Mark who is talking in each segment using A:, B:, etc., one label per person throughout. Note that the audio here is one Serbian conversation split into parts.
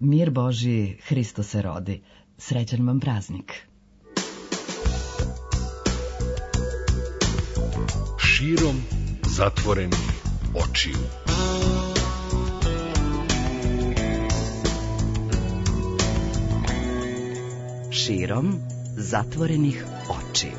A: Mir Božji, Hristo se rodi. Srećan vam praznik.
B: Širom zatvorenih očiju.
A: Širom zatvorenih očiju.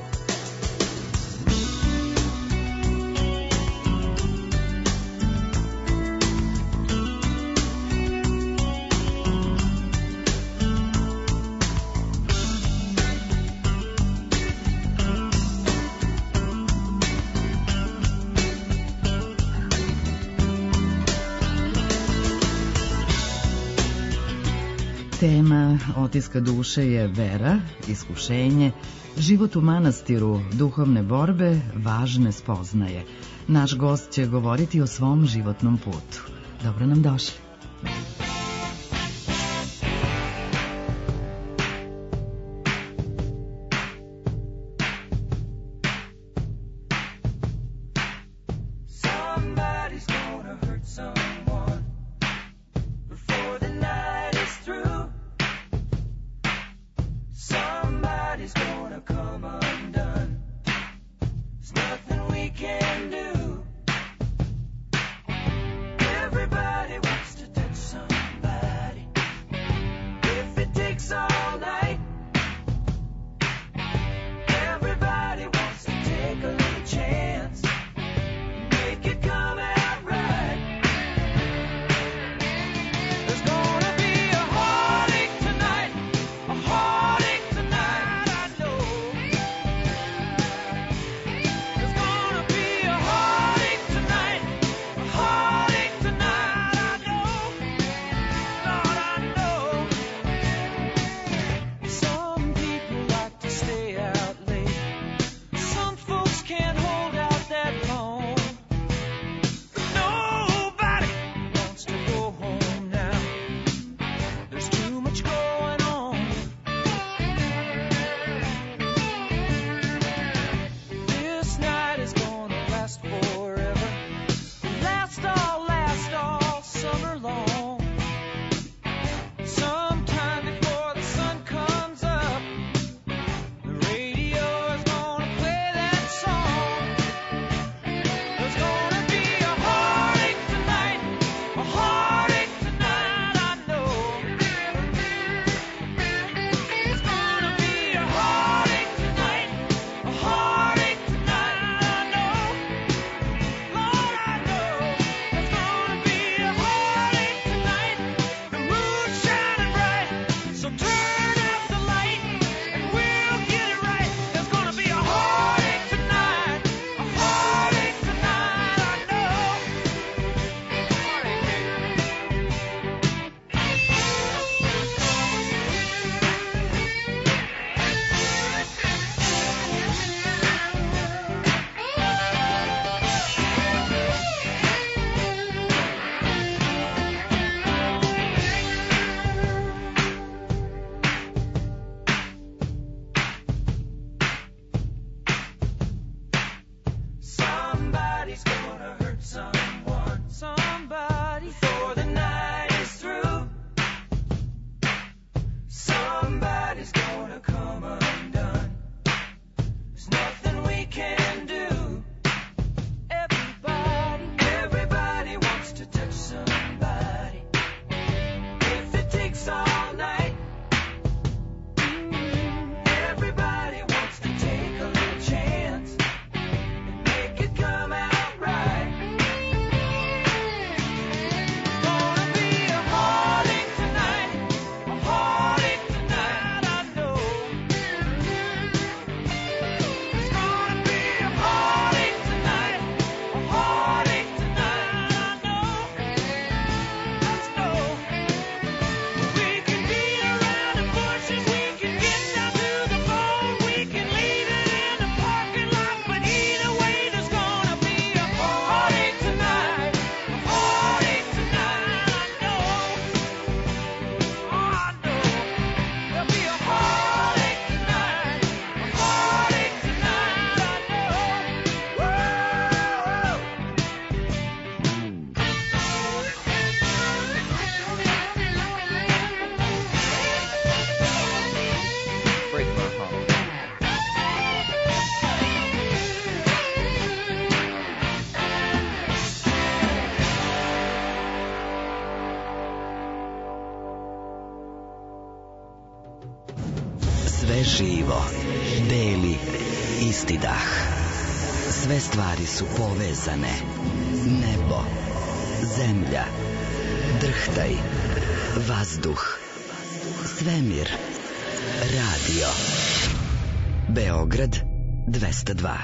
A: Tema otiska duše je vera, iskušenje, život u manastiru, duhovne borbe, važne spoznaje. Naš gost će govoriti o svom životnom putu. Dobro nam došli.
C: Everybody wants to Sve živo, beli, isti dah. Sve stvari su povezane. Nebo, zemlja, drhtaj, vazduh, svemir, radio. Beograd 202.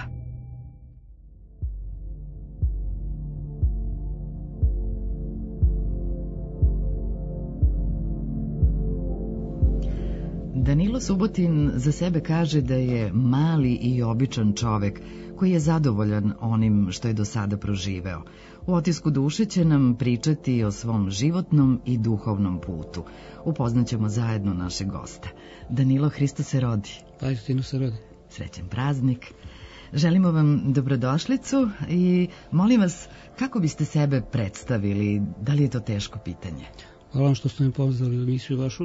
A: Danilo Subotin za sebe kaže da je mali i običan čovek koji je zadovoljan onim što je do sada proživeo. U Otisku duše će nam pričati o svom životnom i duhovnom putu. Upoznaćemo zajedno našeg gosta. Danilo, Hristos se rodi.
D: Pa istinu se rodi.
A: Srećan praznik. Želimo vam dobrodošlicu i molim vas, kako biste sebe predstavili? Da li je to teško pitanje?
D: Hvala vam što ste me pozvali u emisiju vašu.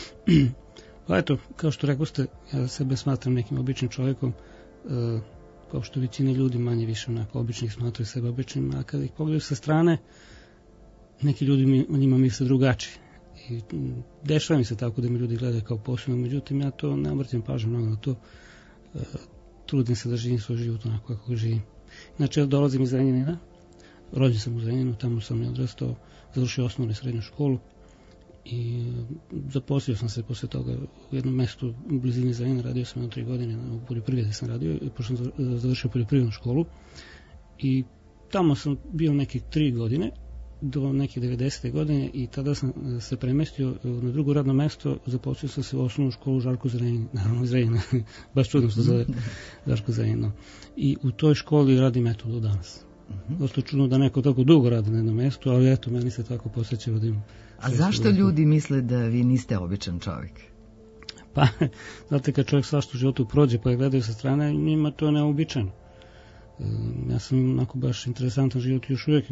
D: Pa eto, kao što rekoste, ja sebe smatram nekim običnim čovjekom, kao što većina ljudi manje više onako običnih smatraju sebe običnim, a kada ih pogledaju sa strane, neki ljudi o njima misle drugačije. I dešava mi se tako da mi ljudi gledaju kao posebno, međutim ja to ne obraćam pažnju mnogo na to, trudim se da živim svoj život onako kako ga živim. Znači ja dolazim iz Zrenjanina, rođen sam u Zrenjaninu, tamo sam odrastao, završio osnovnu i srednju školu i zaposlio sam se posle toga u jednom mestu u blizini Zrenjanina, radio sam 3 godine, u poljoprivredi sam radio, pošto sam završio poljoprivrednu školu i tamo sam bio nekih 3 godine, do neke 90. godine i tada sam se premestio na drugo radno mesto, zaposlio sam se u osnovnu školu Žarko Zrenjanin, naravno Zrenjanin, baš čudno što zove Žarko Zrenjanin. I u toj školi radim eto do danas. Dosta čudno da neko tako dugo radi na jednom mestu, ali eto, meni se tako posjećava da imam.
A: A zašto ljudi misle da vi niste običan čovjek?
D: Pa, znate, kad čovjek svašta u životu prođe pa je gledaju sa strane, njima to je neobičajno. Ja sam onako baš interesantan život još uvijek,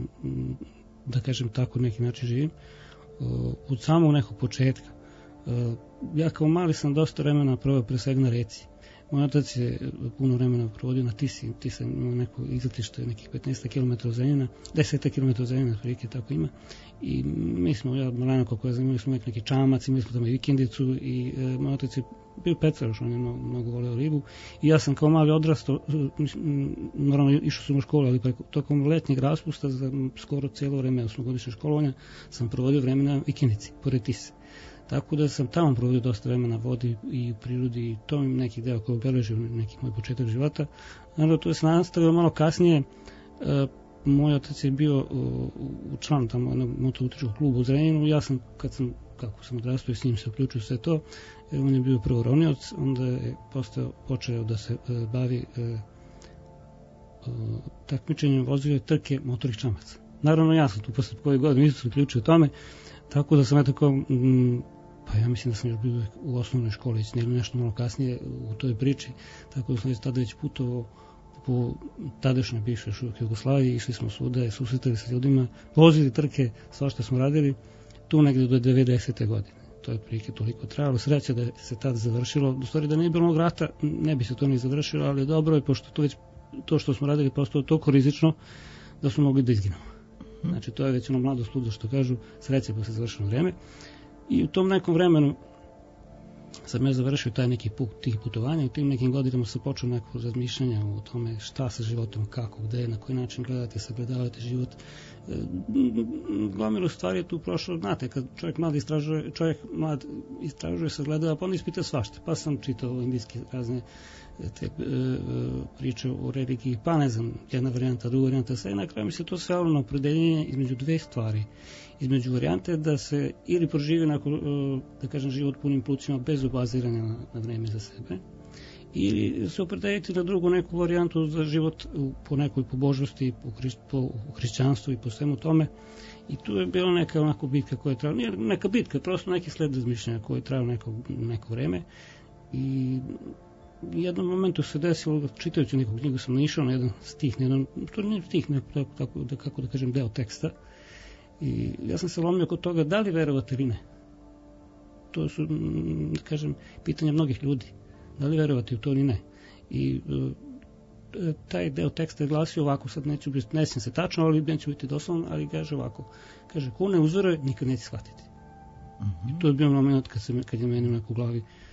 D: da kažem tako, neki način živim. Od samog nekog početka. Ja kao mali sam dosta vremena proveo pre svega na reci. Moj otac je puno vremena provodio na Tisi. Tisa ima neko izletište nekih 15 km od Zrenjanina, 10 km od Zrenjanina, prilike tako ima. I mi smo, ja malano koliko ja znam, imali smo neki čamac, imali smo tamo i vikendicu i moj otac je bio pecaroš, on je mnogo voleo ribu. I ja sam kao mali odrastao, normalno išao sam u školu, ali tokom letnjeg raspusta za skoro cijelo vreme osmogodišnje školovanja sam provodio vremena na vikendici, pored Tise. Tako da sam tamo provodio dosta vremena na vodi i u prirodi i to mi neki deo koji obeležio neki moj početak života. Naravno, to se nastavilo malo kasnije. Moj otac je bio u članu tamo jednog motoutičkog kluba u Zrenjaninu. Ja sam, kako sam odrastao i s njim se uključio sve to, on je bio prvo ronioc, onda je počeo da se bavi takmičenjem, vozio je trke motornih čamaca. Naravno, ja sam tu posle koje godine isto se uključio u tome, tako da sam eto kao, pa ja mislim da sam još bio u osnovnoj školi ili nešto malo kasnije u toj priči, tako da sam tada već putovao po tadašnjoj bivšoj još uvijek Jugoslaviji, išli smo svuda i susretali se ljudima, vozili trke, sva što smo radili, tu negdje do 90. godine. To je prilike toliko trajalo, sreća da se tada završilo, u stvari da nije bilo onog rata, ne bi se to ni završilo, ali dobro je, pošto to već, to što smo radili postalo toliko rizično da smo mogli da izginemo. Znači, to je već ono mladost ludo što kažu, sreće pa se završilo vreme. I u tom nekom vremenu sam ja završio taj neki put tih putovanja, u tim nekim godinama sam počeo neko razmišljanje o tome šta sa životom, kako, gde, na koji način gledate, sagledavate život. Gomilu stvari je tu prošlo, znate, kad čovjek mlad istražuje, sagledava, pa on ispita svašta. Pa sam čitao indijske razne te priče o religiji, pa ne znam, jedna varijanta, druga varijanta, sve na kraju mi se to svelo na opredeljenje između dve stvari. Između varijante da se ili proživi da kažem, život punim plućima bez obaziranja na vreme za sebe, ili se opredeliti na drugu neku varijantu za život po nekoj pobožnosti, po hrišćanstvu i po svemu tome. I tu je bila neka onako bitka koja je trajala, nije neka bitka, prosto neki sled razmišljanja koji je trajao neko vreme. I u jednom momentu se desilo, čitajući neku knjigu sam naišao na jedan stih, to nije stih, kako da kažem, deo teksta. I ja sam se lomio kod toga da li verovate ili ne. To su, da kažem, pitanja mnogih ljudi. Da li verovati u to ili ne. I taj deo teksta je glasio ovako, sad ne sjećam se tačno, ali neću biti doslovno, ali kaže ovako. Kaže, ko ne uzveruje, nikad neće shvatiti. I to je bio moment kad je meni u glavi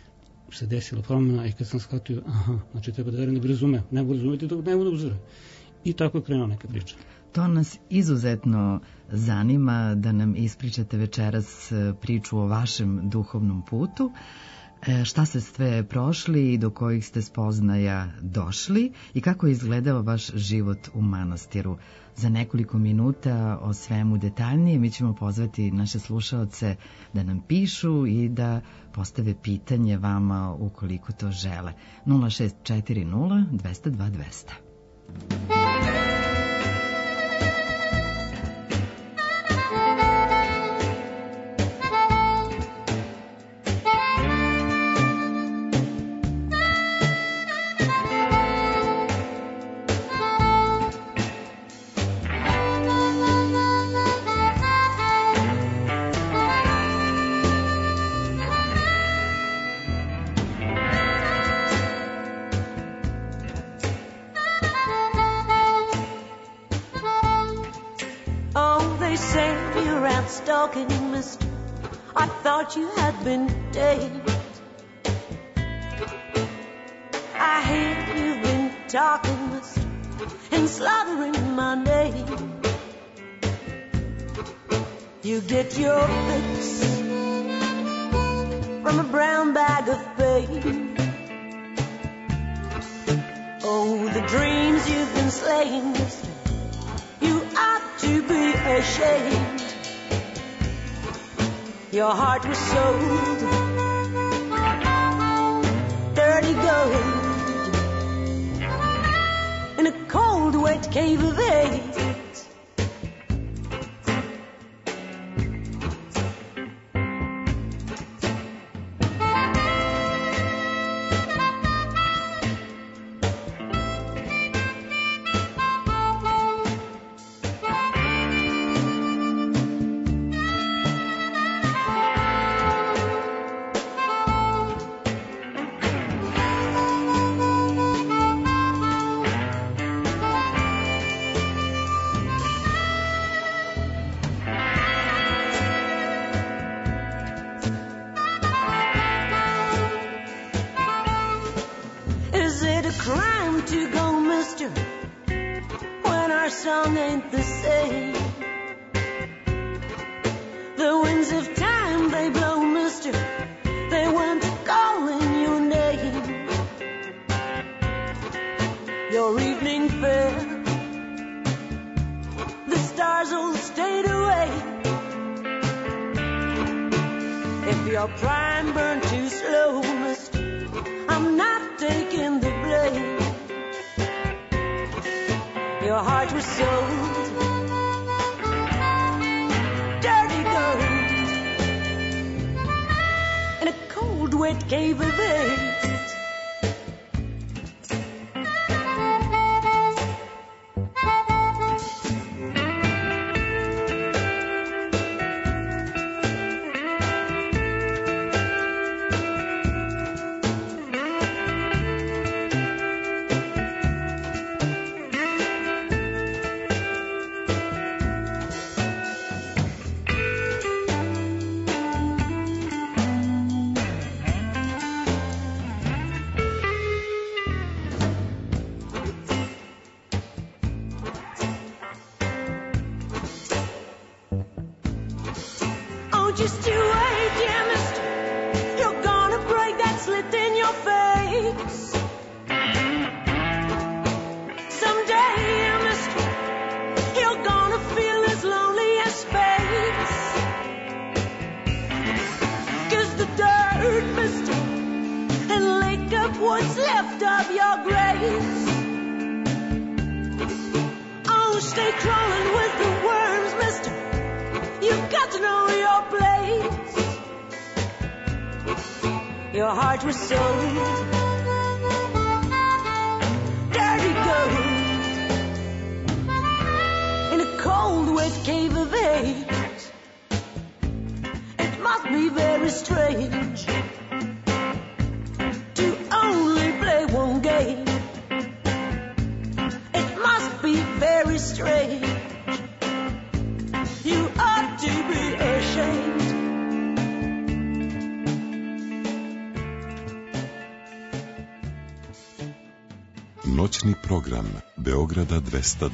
D: se desila promjena i kad sam shvatio, znači treba da verujem da bi razumeo, ne mogu razumeti dok ne budu uzore. I tako je krenuo neka priča.
A: To nas izuzetno zanima da nam ispričate večeras priču o vašem duhovnom putu. Šta ste sve prošli i do kojih ste spoznaja došli i kako je izgledao vaš život u manastiru. Za nekoliko minuta o svemu detaljnije mi ćemo pozvati naše slušaoce da nam pišu i da postave pitanje vama ukoliko to žele. 0640 202 200.
E: Stalking, mister, I thought you had been dead. I hear you've been talking, mister, and slaughtering my name. You get your fix from a brown bag of pain. Oh, the dreams you've been slaying, mister, you ought to be ashamed. Your heart was sold, dirty gold, in a cold, wet cave of hate. Just you wait, dear mister, you're gonna break that slit in your face. Someday, dear mister, you're gonna feel as lonely as space. 'Cause the dirt, mister, and lake up what's left of your grace. Oh, stay crawling with the worms, mister, you've got to know your place. Your heart was sold, dirty gold, in a cold, wet cave of hate. It must be very strange to only play one game. It must be very strange. You ought to be ashamed.
F: Noćni program Beograda 202.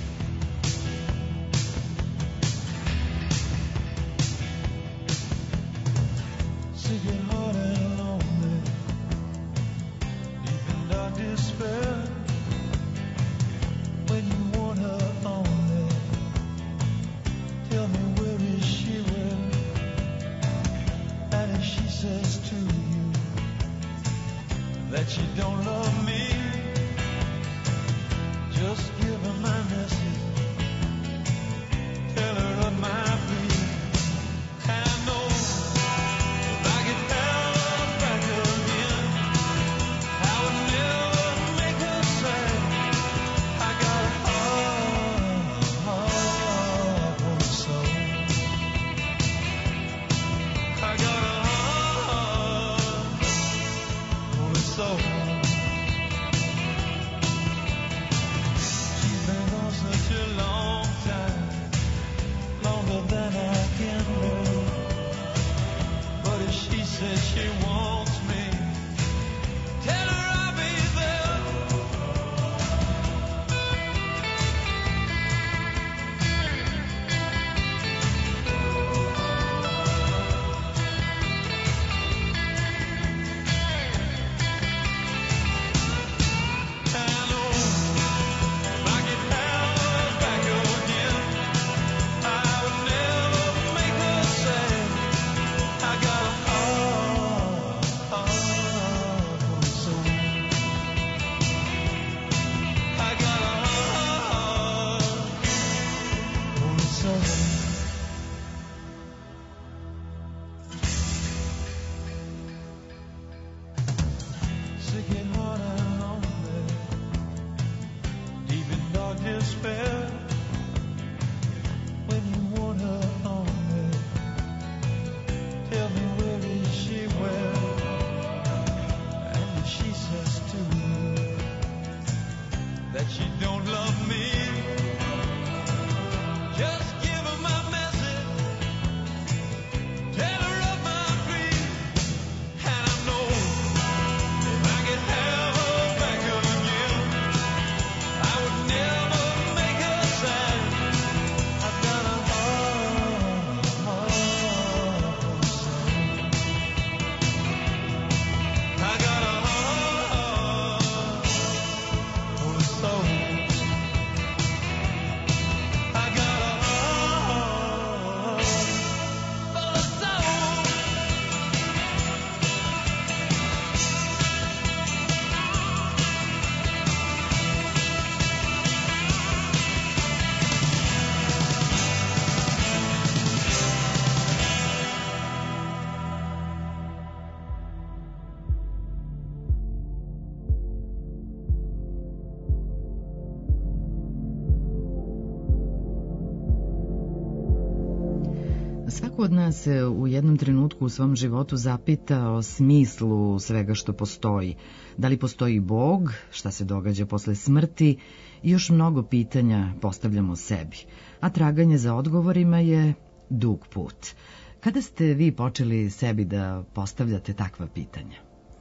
A: Svako od nas se u jednom trenutku u svom životu zapita o smislu svega što postoji. Da li postoji Bog, šta se događa posle smrti i još mnogo pitanja postavljamo sebi. A traganje za odgovorima je dug put. Kada ste vi počeli sebi da postavljate takva pitanja?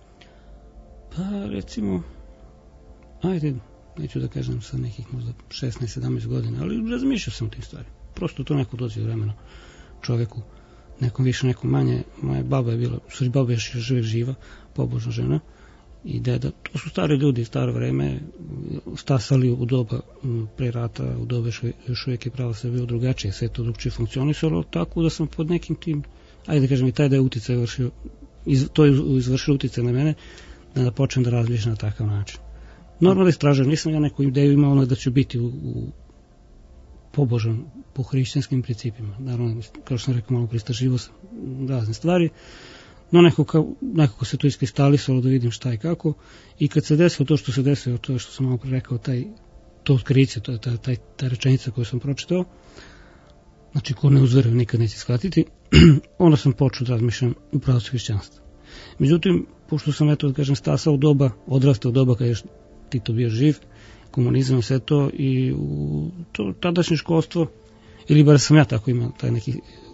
D: Pa recimo, ajde, neću da kažem sa nekih možda 16-17 godina, ali razmišljao sam o tim stvari. Prosto to neko dođe vremeno čoveku, nekom više, nekom manje. Moja baba je bila, baba je još uvijek živa, pobožna žena, i deda, to su stari ljudi, staro vreme, stasali u doba pre rata, u doba još uvijek je pravo sve bilo drugačije, sve to drugčije funkcionisalo, tako da sam pod nekim tim, ajde da kažem i taj da je uticaj vršio, to je izvršio uticaj na mene, da počnem da razmišljam na takav način. Normalno da istražujem, nisam ja neku ideju imao da ću biti pobožan po hrišćanskim principima. Naravno, kao što sam rekao, malo pristraživo sam razne stvari, no nekako se to iskristalisalo da vidim šta i kako, i kad se desilo to što se desilo, to što sam malo pre rekao, to otkriće, ta rečenica koju sam pročitao, znači ko ne uzveruje nikad neće shvatiti, onda sam počeo da razmišljam u pravcu hrišćanstva. Međutim, pošto sam, eto da kažem, stasao u doba, odrastao u doba kada je Tito bio živ, komunizam i sve to, i u to tadašnje školstvo, ili bar sam ja tako imao taj neki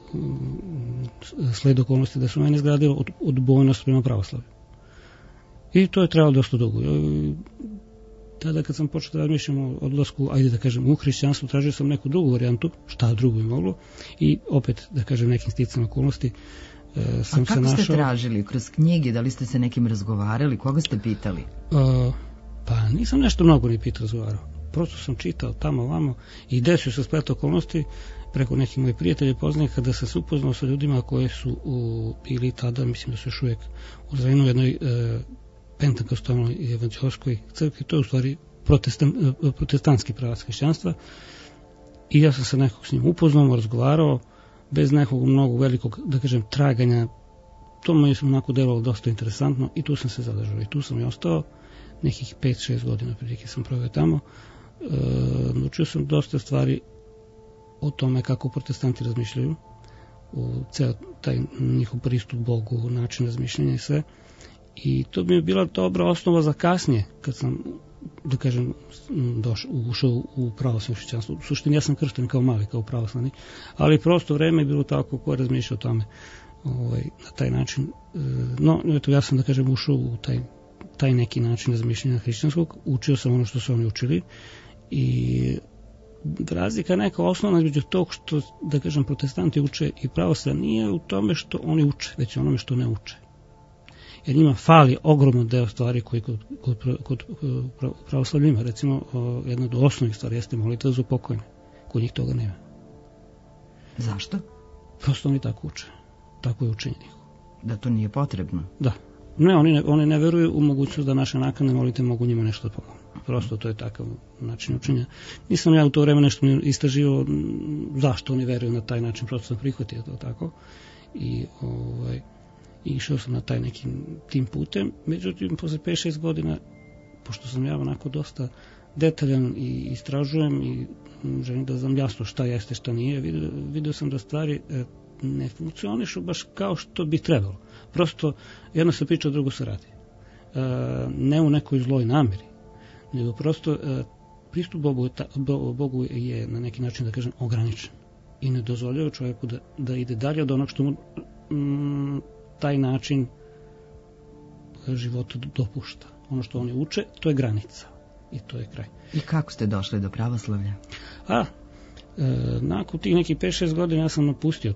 D: sled okolnosti da su mene izgradilo odbojnost prema pravoslavlju. I to je trebalo dosta dugo. tada kad sam počeo da razmišljam o odlasku, ajde da kažem, u hrišćanstvo, tražio sam neku drugu varijantu, šta drugo bi moglo, i opet, da kažem, nekim sticajem okolnosti sam se našao.
A: A kako ste tražili? Kroz knjige? Da li ste se nekim razgovarali? Koga ste pitali?
D: Pa nisam nešto mnogo ni razgovarao. Prosto sam čitao tamo, ovamo i desio se splet okolnosti preko nekih mojih prijatelja i poznanika da sam se upoznao sa ljudima koji su bili tada, mislim da su još uvijek u Zrenjaninu u jednoj pentakostalnoj i evanđeoskoj crkvi, to je u stvari protestantski pravac hrišćanstva, i ja sam se nekog s njim upoznao, razgovarao, bez nekog mnogo velikog, da kažem, traganja. To mi je onako delovalo dosta interesantno i tu sam se zadržao i tu sam i ostao. Nekih 5-6 godina prilike sam proveo tamo. Naučio sam dosta stvari o tome kako protestanti razmišljaju, u ceo taj njihov pristup Bogu, način razmišljanja i sve. I to bi mi bila dobra osnova za kasnije, kad sam, da kažem, ušao u pravoslavno hrišćanstvo. U suštini ja sam kršten kao mali, kao pravoslavni, ali prosto vreme je bilo tako ko je razmišljao o tome na taj način. No, eto, ja sam, da kažem, ušao u taj neki način razmišljanja hrišćanskog, učio sam ono što su oni učili i razlika je neka osnovna između tog što, da kažem, protestanti uče i pravoslavni nije u tome što oni uče, već onome što ne uče. Jer njima fali ogromno deo stvari koji kod pravoslavlja ima. Recimo, jedna od osnovnih stvari jeste molitva za pokojne. Kod njih toga nema.
A: Zašto?
D: Prosto oni tako uče. Tako je učenje njihovo.
A: Da to nije potrebno?
D: Da. Ne, oni ne veruju u mogućnost da naše naknadne molitve mogu njima nešto da pomogu. Prosto to je takav način učenja. Nisam ja u to vreme nešto istraživao zašto oni veruju na taj način, prosto sam prihvatio to tako. I išao sam na taj nekim tim putem. Međutim, posle 5-6 godina, pošto sam ja onako dosta detaljan i istražujem i želim da znam jasno šta jeste, šta nije, vidio sam da stvari ne funkcionišu baš kao što bi trebalo. Prosto jedno se priča, drugo se radi. Ne u nekoj zloj nameri, nego prosto pristup Bogu je na neki način, da kažem, ograničen i ne dozvoljava čovjeku da ide dalje od onog što mu taj način života dopušta. Ono što oni uče, to je granica i to je kraj.
A: I kako ste došli do pravoslavlja?
D: Nakon tih nekih 5-6 godina ja sam napustio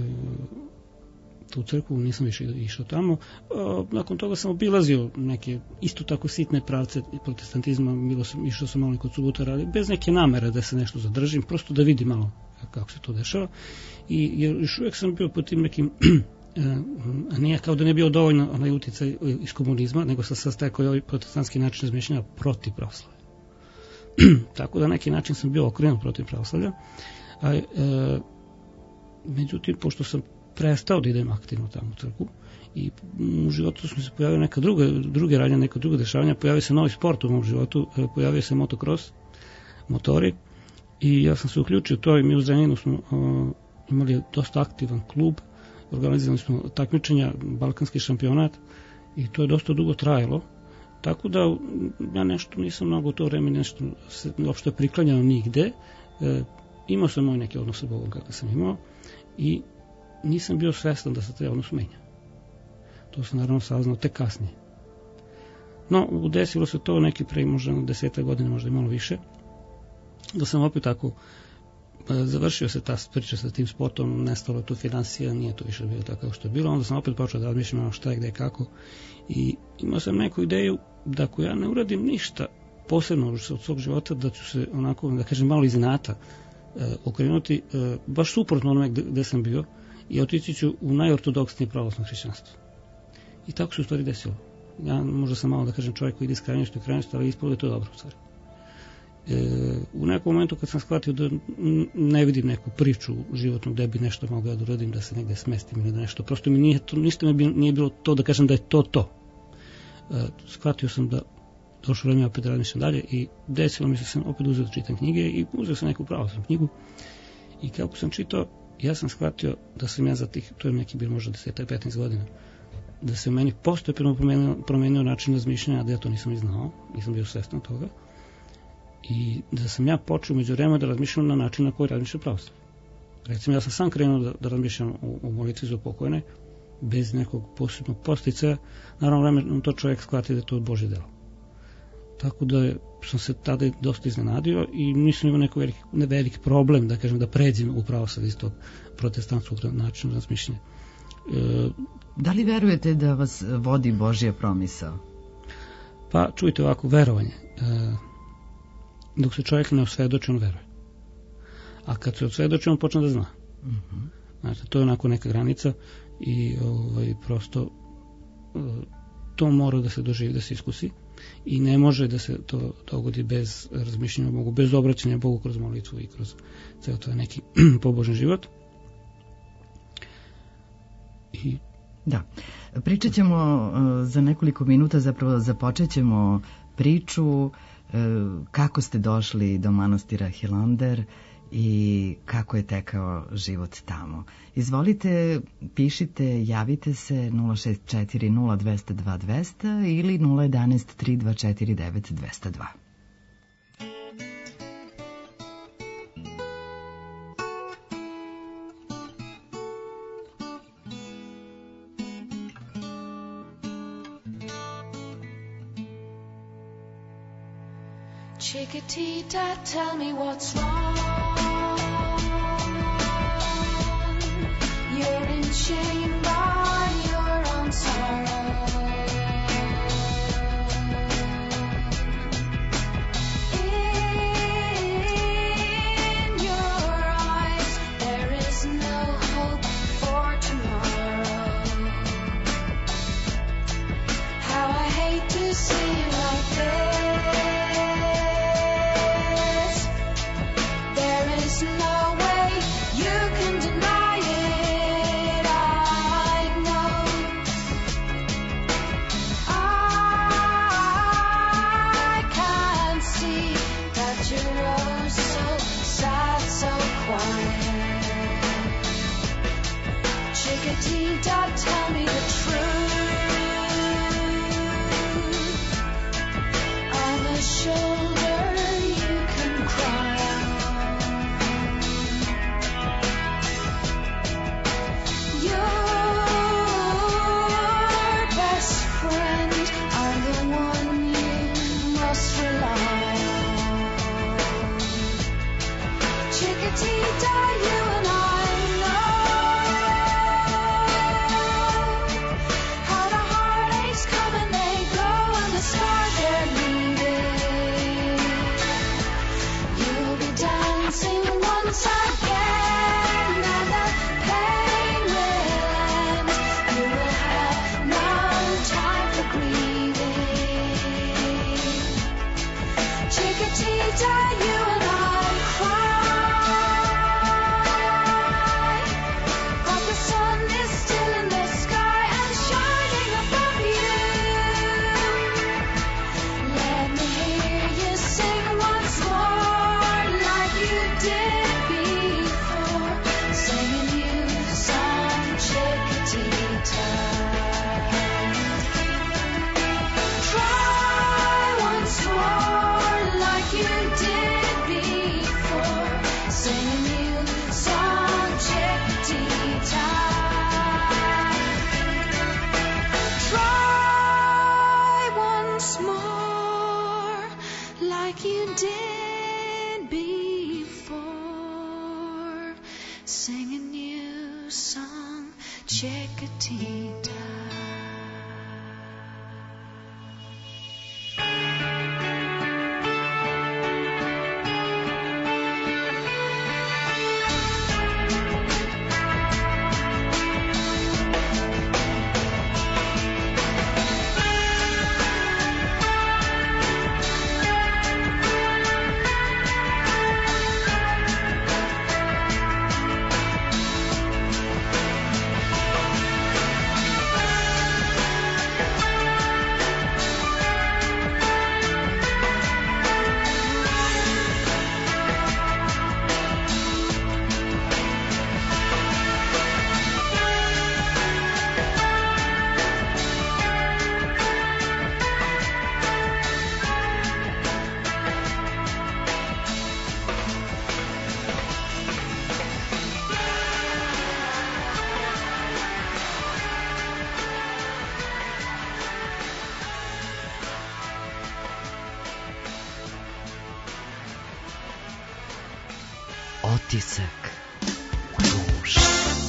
D: tu crkvu, nisam više išao tamo. Nakon toga sam obilazio neke isto tako sitne pravce protestantizma, išao sam malo kod subotara, ali bez neke namere da se nešto zadržim, prosto da vidim malo kako se to dešava. I još uvijek sam bio po tim nekim a nije kao da ne bio dovoljno onaj uticaj iz komunizma, nego sam sastekao ovaj protestantski način razmišljanja protiv pravoslavlja. Tako da na neki način sam bio okrenut protiv pravoslavlja. Međutim, pošto sam prestao da idem aktivno tamo u crkvu i u životu su mi se pojavile neka druge radnje, neka druga dešavanja, pojavio se novi sport u mom životu, pojavio se motocross, motori, i ja sam se uključio u to i mi u Zrenjaninu smo imali dosta aktivan klub, organizovali smo takmičenja, balkanski šampionat, i to je dosta dugo trajalo, tako da ja nešto nisam mnogo u to vreme nešto se uopšte priklanjao nigde. Imao sam moj neki odnos sa Bogom kakav sam imao i nisam bio svestan da se taj odnos menja. To sam naravno saznao tek kasnije. No, desilo se to neki pre možda 10 godina, možda i malo više, da sam opet tako završio se ta priča sa tim sportom, nestalo tu financija, nije to više bilo tako kao što je bilo, onda sam opet počeo da razmišljam šta je, gde, kako, i imao sam neku ideju da ako ja ne uradim ništa posebno od svog života, da ću se onako, da kažem, malo iz inata okrenuti baš suprotno onome gde sam bio i otići ću u najortodoksnije pravoslavno hrišćanstvo. I tako se u stvari desilo. Ja možda sam malo, da kažem, čovjek koji ide iz krajnosti u krajnost, ali ispod je to dobro u stvari. U nekom momentu kad sam shvatio da ne vidim neku priču životnu gde bi nešto mogao da uradim, da se negde smestim ili da nešto, prosto mi nije bilo to da kažem da je to. Shvatio sam da došlo vreme opet da razmišljam dalje i desilo mi se sam opet uzeo da čitam knjige i uzeo sam neku pravoslavnu knjigu i kako sam čitao, ja sam shvatio da sam ja za tih, to je neki bilo možda 10-15 godina, da se u meni postepeno promenio način razmišljanja, da ja to nisam znao, nisam bio svestan toga, i da sam ja počeo među vremena da razmišljam na način na koji razmišljam pravoslavlje. Recimo, ja sam sam krenuo da razmišljam o molitvi za pokojne, bez nekog posebnog posticaja. Naravno, vremena to čovjek shvati da je to Božje delo. Tako da sam se tada dosta iznenadio i nisam imao neko veliki problem, da kažem, da pređem upravo sad iz tog protestantskog načina razmišljanja.
A: Da li verujete da vas vodi Božja promisao?
D: Pa čujte ovako, verovanje. Dok se čovjek ne osvedoči, on veruje. A kad se osvedoči, on počne da zna. Znači, to je onako neka granica i prosto to mora da se doživi, da se iskusi i ne može da se to dogodi bez razmišljanja o Bogu, bez obraćanja Bogu kroz molitvu i kroz ceo to neki pobožan život. I
A: da, pričat ćemo za nekoliko minuta, zapravo započet ćemo priču kako ste došli do manastira Hilandar i kako je tekao život tamo. Izvolite, pišite, javite se 064 0202 200 ili 011 3249 202.
E: Chiquitita, tell me what's wrong. You're enchained by your own sorrow. In your eyes, there is no hope for tomorrow. How I hate to see you like this. No way you can deny it, I know. I can see that you're oh so sad, so quiet. Chiquitita, tell me the truth. On the shoulder you can cry. Chiquitita, you and I know how the heartaches come and they go and the scars they're leaving. You'll be dancing once again and the pain will end. You will have no time for grieving. Chiquitita, you and I cry. Chiquitita.
C: Otisak duše.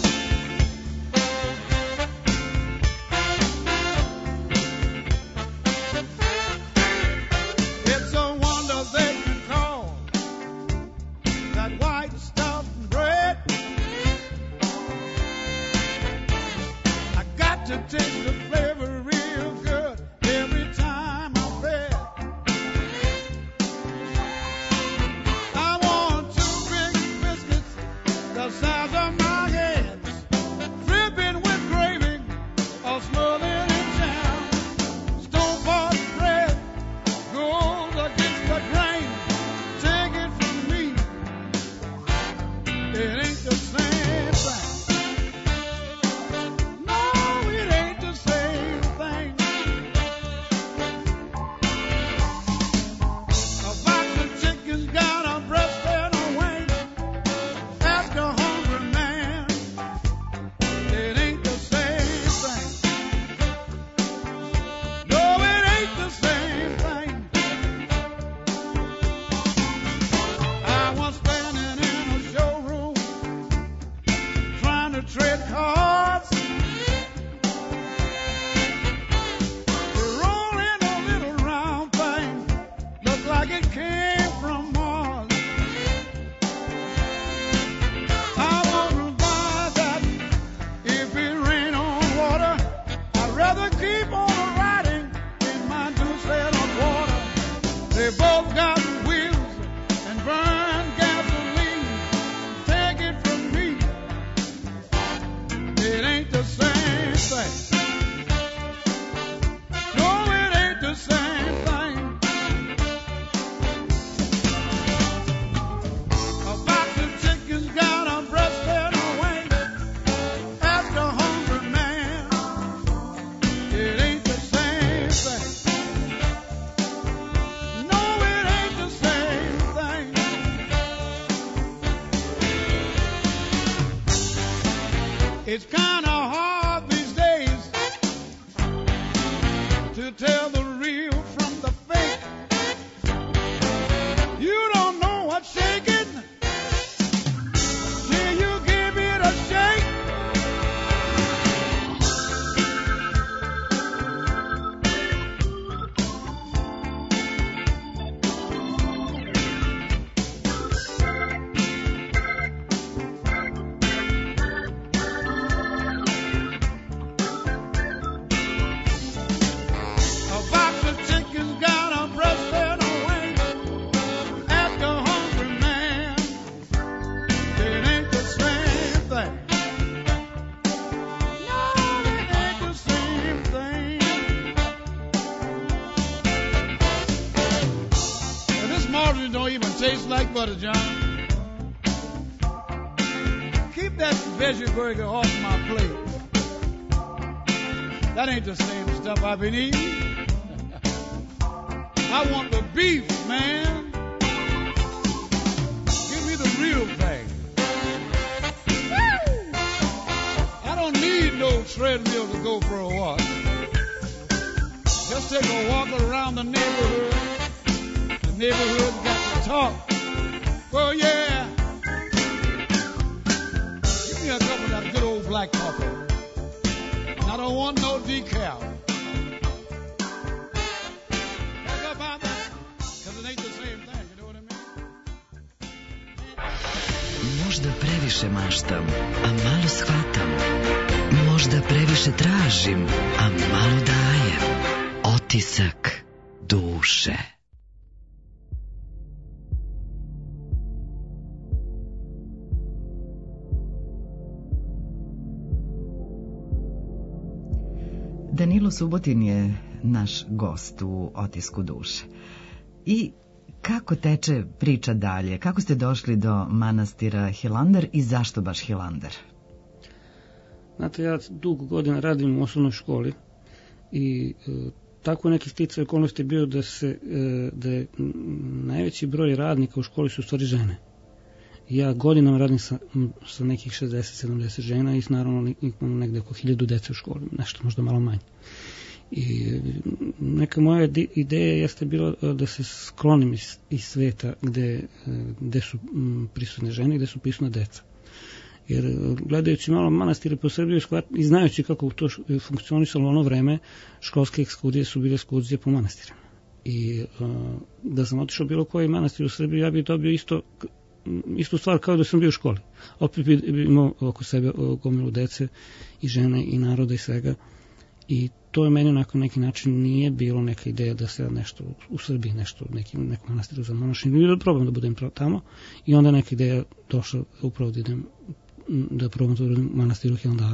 G: It's kind of hard these days to tell the real from the fake. You don't know what's shaking till you give it a shake. Tastes like butter, John. Keep that veggie burger off my plate. That ain't the same stuff I've been eating. I want the beef, man. Give me the real thing. Woo! I don't need no treadmill to go for a walk. Just take a walk around the neighborhood. The neighborhood got talk. Well, yeah. Give me a cup of that good old black coffee. And I don't want no decaf. Back up on that, because it ain't the same thing, you know what I mean?
C: Možda previše maštam, a malo shvatam. Možda previše tražim, a malo dajem. Otisak duše.
A: Danilo Subotin je naš gost u Otisku duše. I kako teče priča dalje? Kako ste došli do manastira Hilandar i zašto baš Hilandar?
D: Znate, ja dugo godina radim u osnovnoj školi i tako neki sticaj okolnosti bio da je najveći broj radnika u školi su u stvari žene. Ja godinama radim sa nekih 60-70 žena i naravno imamo negde oko 1000 dece u školi, nešto možda malo manje. I neka moja ideja jeste bilo da se sklonim iz sveta gde su prisutne žene i gde su prisutna deca. Jer gledajući malo manastire po Srbiji i znajući kako to funkcionisalo ono vreme, školske ekskurzije su bile ekskurzije po manastirima. I da sam otišao bilo koji manastir u Srbiji, ja bih dobio istu stvar kao da sam bio u školi. Opet bih imao oko sebe gomilu dece i žene i naroda i svega. I to je meni na neki način nije bilo neka ideja da se nešto u Srbiji, nekom manastiru za monašinu, ili da probam da budem tamo. I onda neka ideja došla upravo da probam da budem u manastiru u Hilandaru.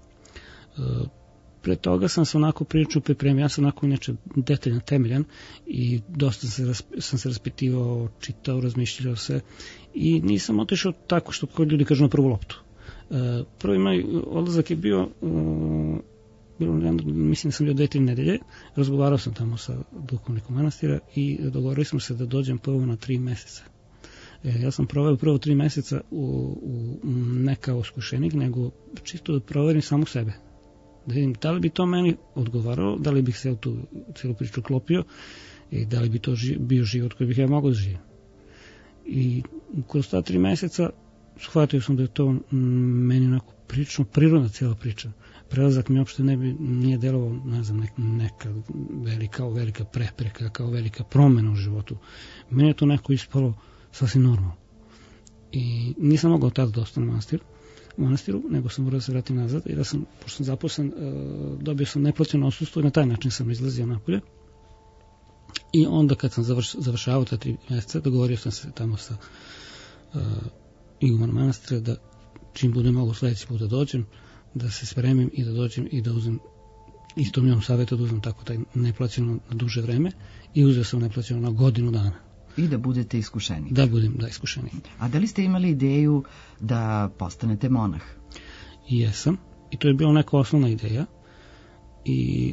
D: Pre toga sam se onako priču pripremio, ja sam onako inače detaljno temeljan i dosta sam se raspitivao, čitao, razmišljao se i nisam otišao tako što kao ljudi kažu na prvu loptu. Prvi moj odlazak je bio, mislim da sam bio 2-3 nedelje, razgovarao sam tamo sa duhovnikom manastira i dogovorili smo se da dođem prvo na 3 meseca. Ja sam proveo prvo 3 meseca ne kao iskušenik, nego čisto da proverim samu sebe. Da vidim da li bi to meni odgovaralo, da li bih se u tu cijelu priču klopio i da li bi to bio život koji bih ja mogao da živim. I kroz ta 3 meseca shvatio sam da je to meni onako prilično prirodna cijela priča. Prelazak mi uopšte nije delovao, ne znam, neka velika prepreka, kao velika promena u životu. Meni je to neko ispalo sasvim normalno. I nisam mogao tada da ostanem u manastiru, nego sam morao da se vratim nazad, jer pošto sam zaposlen, dobio sam neplaćeno odsustvo i na taj način sam izlazio napolje. I onda kad sam završavao ta 3 mjeseca, dogovorio sam se tamo sa igumanom manastira da čim budem mogu sledeći put da dođem, da se spremim i da dođem i da uzem, isto mi imam savjeta da uzem tako taj neplaćeno na duže vreme i uzeo sam neplaćeno na godinu dana.
A: I da budete iskušenik.
D: Da budem, iskušenik.
A: A da li ste imali ideju da postanete monah?
D: Jesam. I to je bila neka osnovna ideja. I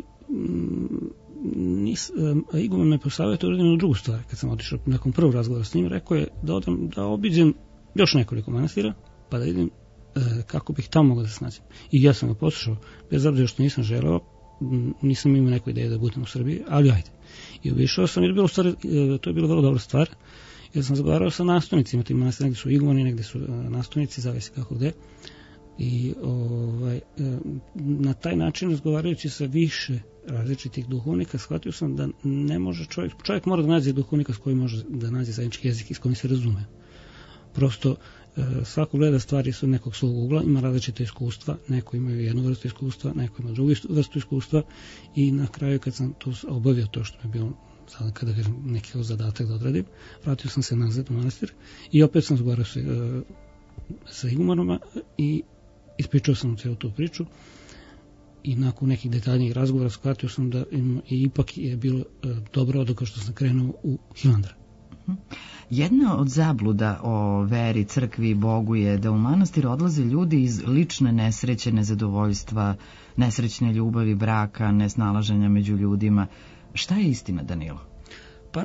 D: iguman me posavjetio da na drugu stvar. Kad sam otišao nakon prvog razgovora s njim, rekao je da obiđem još nekoliko manastira, pa da vidim kako bih tamo mogao da se snađem. I ja sam ga poslušao, bez obzira što nisam želeo, nisam imao neku ideju da budem u Srbiji, ali ajde. I obišao sam, to je bilo vrlo dobra stvar, jer sam razgovarao sa nastavnicima, tim manastirima, negde su igumani, negde su nastavnici, zavisi kako gde. I na taj način, razgovarajući sa više različitih duhovnika, shvatio sam da ne može čovjek mora da nađe duhovnika s kojim može da nađe zajednički jezik i s kojim se razume. Prosto svako gleda stvari su nekog svog ugla, ima različite iskustva, neko ima jednu vrstu iskustva, neko ima drugu vrstu iskustva i na kraju kad sam to obavio to što mi je bilo sada kada kažem neki zadatak da odradim, vratio sam se nazad u manastir i opet sam razgovarao sa igumanoma i ispričao sam cijelu tu priču i nakon nekih detaljnijih razgovora shvatio sam da ipak je bilo dobro odakle što sam krenuo u Hilandar.
A: Jedna od zabluda o veri, crkvi i Bogu je da u manastir odlaze ljudi iz lične nesreće, nezadovoljstva, nesrećne ljubavi, braka, nesnalaženja među ljudima. Šta je istina, Danilo?
D: Pa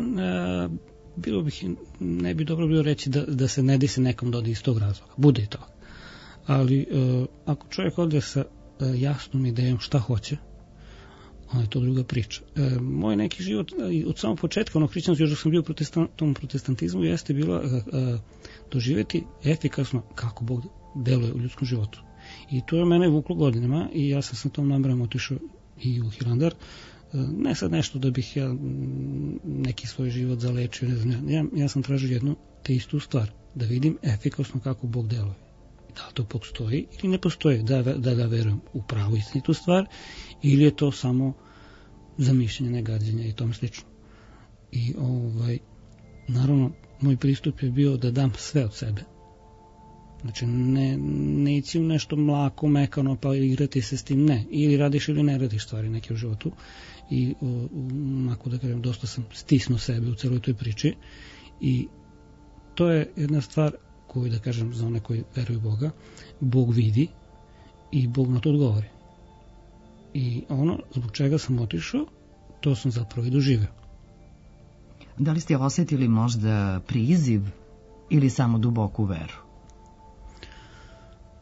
D: ne bi dobro bilo reći da se ne desi nekom da ode iz tog razloga. Bude i to. Ali ako čovjek ode sa jasnom idejom šta hoće, onda je to druga priča. Moj neki život, od samog početka, hrišćanstva, još dok sam bio u protestantizmu, jeste bilo doživjeti efikasno kako Bog deluje u ljudskom životu. I to je mene vuklo godinama i ja sam sa tom namerom otišao i u Hilandar. Ne sad nešto da bih ja neki svoj život zalečio, ne znam, ja sam tražio jednu te istu stvar, da vidim efikasno kako Bog deluje. Da to postoji ili ne postoji, da verujem u pravu istinitu stvar ili je to samo zamišljanje, negađenje i tome slično. I naravno moj pristup je bio da dam sve od sebe. Znači ne ići u nešto mlako, mekano pa igrati se s tim, ne. Ili radiš ili ne radiš stvari neke u životu. I ako da kažem, dosta sam stisnuo sebe u celoj toj priči i to je jedna stvar koju, da kažem, za one koji veruju Boga, Bog vidi i Bog na to odgovori. I ono zbog čega sam otišao, to sam zapravo i doživeo.
A: Da li ste osjetili možda priziv ili samo duboku veru?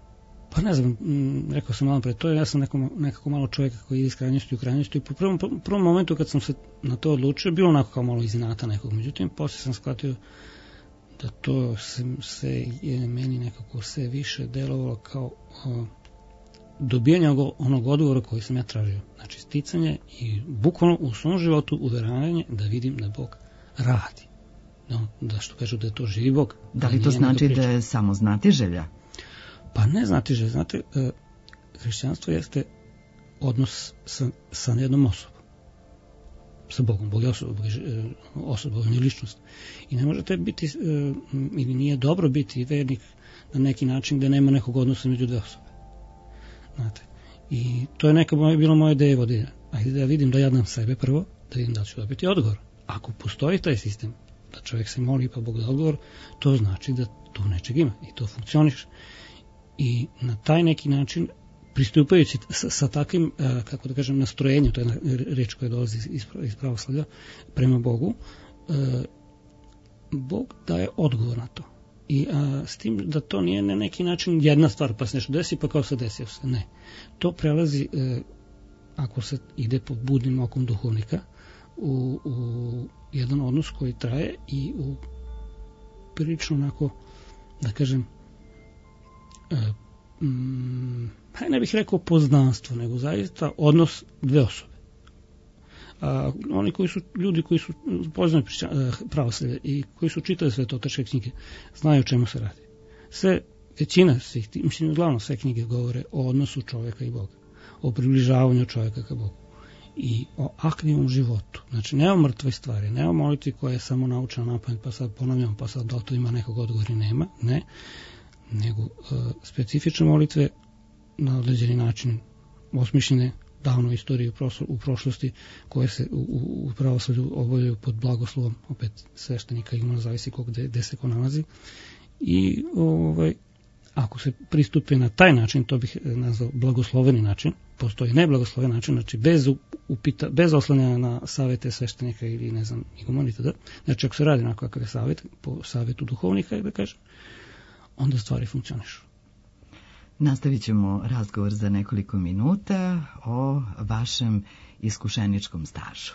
D: Pa ne znam, rekao sam malo pre, to ja sam nekako malo čovjeka koji ide iz krajnosti u krajnosti. Po prvom momentu kad sam se na to odlučio, bilo onako kao malo iz inata nekog. Međutim, poslije sam shvatio da to se je meni nekako sve više delovalo kao dobijanje onog odgovora koji sam ja tražio. Znači, sticanje i bukvalno u svom životu uveravanje da vidim da Bog radi. Da što kažu da je to živi Bog.
A: Da li to znači da je samo znatiželja?
D: Pa ne znatiželja. Znate, hrišćanstvo jeste odnos sa jednom osobom. Sa Bogom. Bog je osoba, on je ličnost. I ne možete biti, ili nije dobro biti vernik na neki način gde nema nekog odnosa među dve osobe. Znate. I to je neka bilo moja ideja vodilja. Ajde da vidim, da jadam sebe prvo, da vidim da ću dobiti odgovor. Ako postoji taj sistem, da čovjek se moli pa Bog da odgovor, to znači da tu nečeg ima i to funkcioniše. I na taj neki način, pristupajući sa takvim, kako da kažem, nastrojenjem, to je reč koja dolazi iz pravoslavlja, prema Bogu, Bog daje odgovor na to. I s tim da to nije na neki način jedna stvar, pa se nešto desi, pa kao se desio se. Ne. To prelazi, ako se ide pod budnim okom duhovnika, u jedan odnos koji traje i u prilično onako, da kažem, ne bih rekao poznanstvo, nego zaista odnos dve osobe. Oni ljudi koji su poznali pravoslavlje i koji su čitali svetotečke knjige, znaju o čemu se radi. Većina svih, mislim, uglavnom sve knjige govore o odnosu čovjeka i Boga, o približavanju čovjeka ka Bogu i o aktivnom životu. Znači, nema mrtve stvari, nema molitvi koja je samo naučena napamet, pa sad ponavljam, pa sad da li to ima nekog odgovora, nema, ne, nego specifične molitve na određeni način osmišljene davno u istoriji u prošlosti, koje se u pravoslavlju obavljaju pod blagoslovom opet sveštenika, ima zavisi gde se ko nalazi. I ako se pristupe na taj način, to bih nazvao blagosloveni način, postoji neblagosloven način, znači bez oslanjanja na savete sveštenika ili ne znam, igumana, znači ako se radi na kakav je savet, po savetu duhovnika, da kažem, onda stvari funkcionišu.
A: Nastavit ćemo razgovor za nekoliko minuta o vašem iskušeničkom stažu.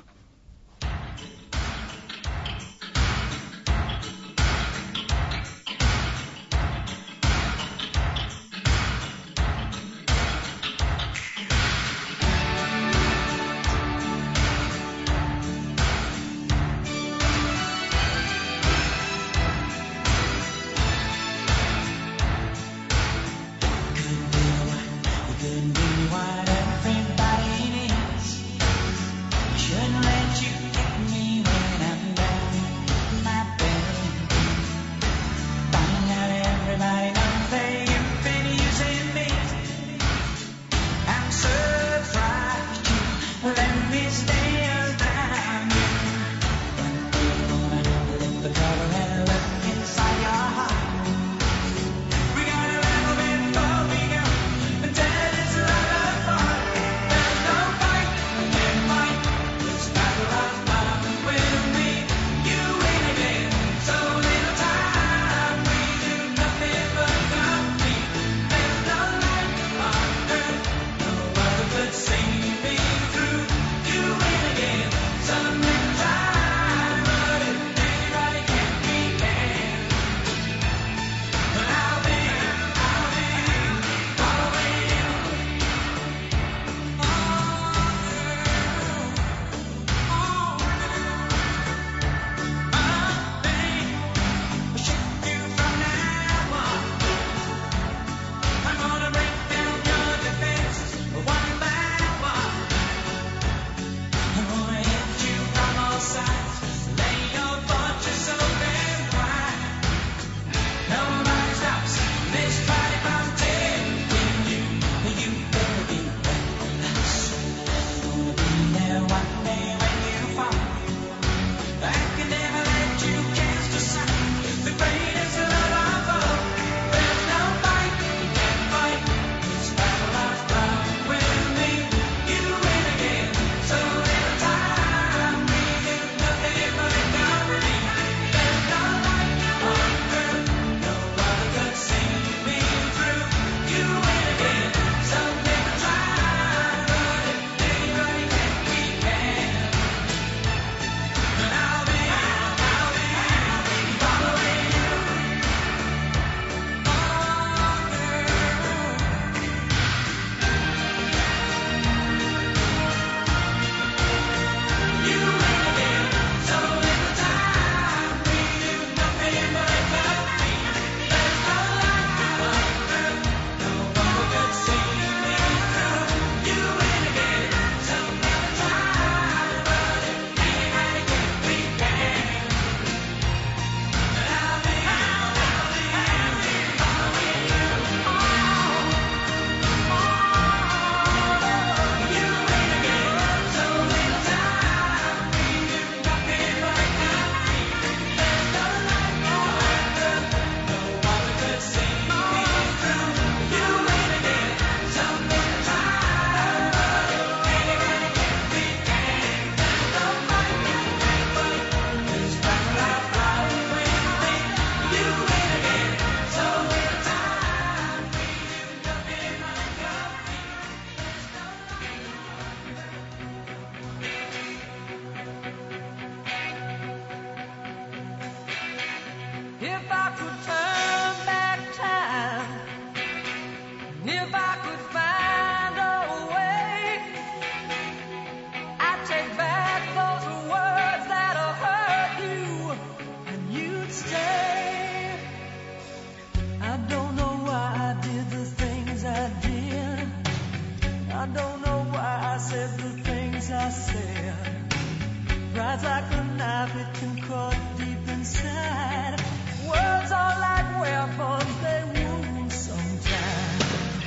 E: could turn back time, if I could find a way, I'd take back those words that hurt you, and you'd stay. I don't know why I did the things I did. I don't know why I said the things I said. Pride's like a knife, it can cut deep inside. Words are like weapons, they wound sometimes.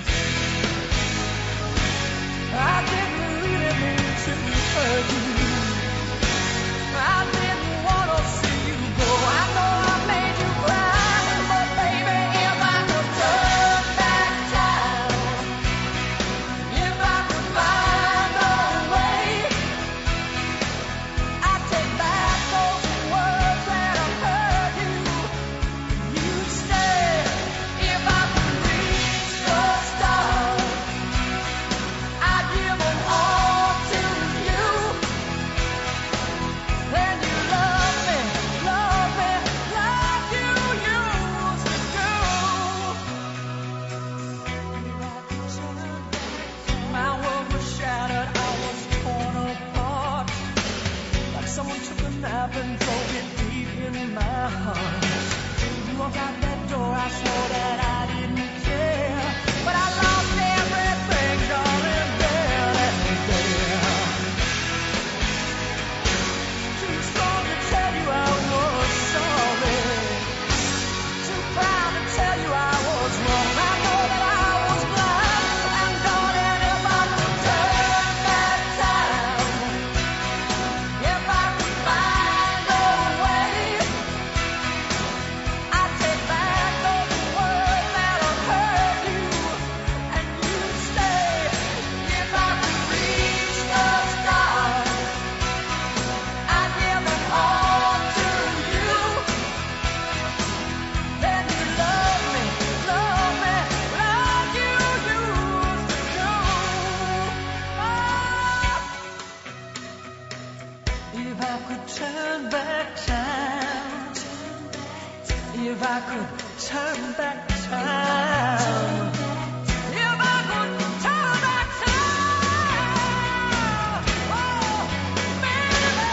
E: I didn't really mean to hurt you. I didn't want to see you go. I know I made you cry, but baby, if I could turn back time, if I could find a way, I'd take back those words that have hurt you. You'd stay. If I could reach the stars, I'd give them all to you. Then you love me like you used to do. My world was shattered, I was torn apart, like someone took a knife and drove it deep in my heart. You walked out that door, I swore that I didn't care, but I lost everything, darling, there and there. Too strong to tell you I was sorry, too proud to tell you I was wrong. I know that I was blind, and darling, if I could turn back time, if I could find a way, I'd take back those words that have hurt you, and you'd stay. If I could reach the stars, I'd give them all to you. Then you love me like you used to do. If I could turn back time, if I could turn back time, if I could turn back time, oh, baby.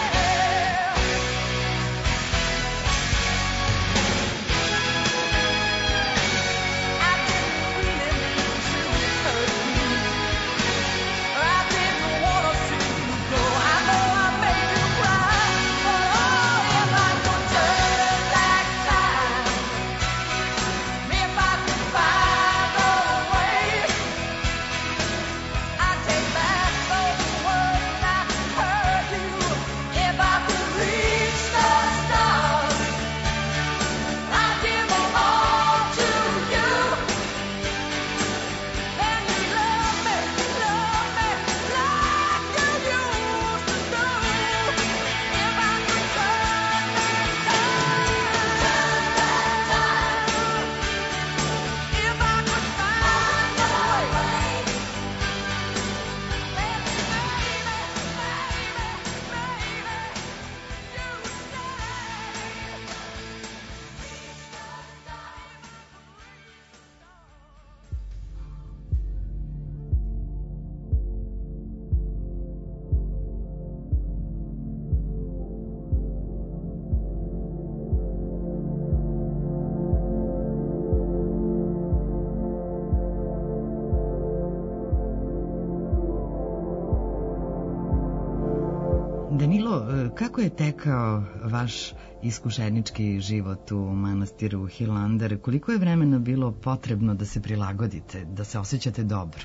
E: I didn't really mean to hurt you. I didn't want to see you go. I know I made you cry, but oh, if I could turn back time, if I could find a way, I'd take back those words that hurt you. If I could reach the stars, I'd give them all to you. Then you love me like you used to do. If I could turn back time, if I could find a way, baby, you
A: Danilo, kako je tekao vaš iskušenički život u manastiru Hilandar? Koliko je vremena bilo potrebno da se prilagodite, da se osjećate dobro?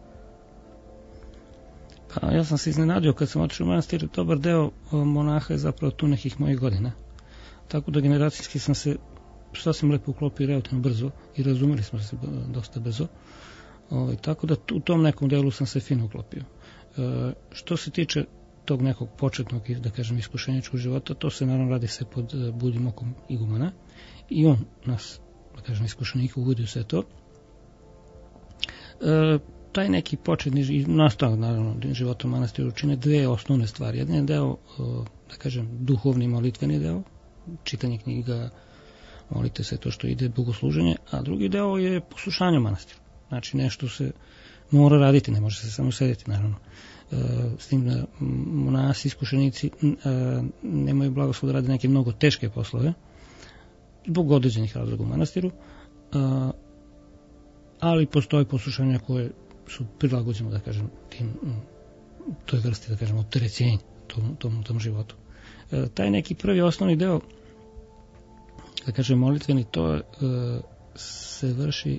D: Pa ja sam se iznenadio kad sam otišao u manastir, dobar deo monaha je zapravo tu nekih mojih godina. Tako da generacijski sam se sasvim lepo uklopio relativno brzo i razumeli smo se dosta brzo. Tako da u tom nekom delu sam se fino uklopio. Što se tiče tog nekog početnog, da kažem, iskušeničkog života, to se naravno radi se pod budnim okom igumana i on nas, da kažem, iskušenika uvodi u sve to. Taj neki početni i nastavak, naravno, života u manastiru čine dve osnovne stvari. Jedan je deo, da kažem, duhovni, molitveni deo, čitanje knjiga, molite se to što ide bogosluženje, a drugi deo je poslušanje u manastiru. Znači nešto se mora raditi, ne može se samo sedeti, naravno. S tim da monasi, iskušenici nemaju blagoslov da rade neke mnogo teške poslove, zbog određenih razloga u manastiru, ali postoje poslušanja koje su prilagođene, da kažem, toj vrsti, da kažem, opterećenja tom životu. Taj neki prvi osnovni deo, da kažem, molitveni, to se vrši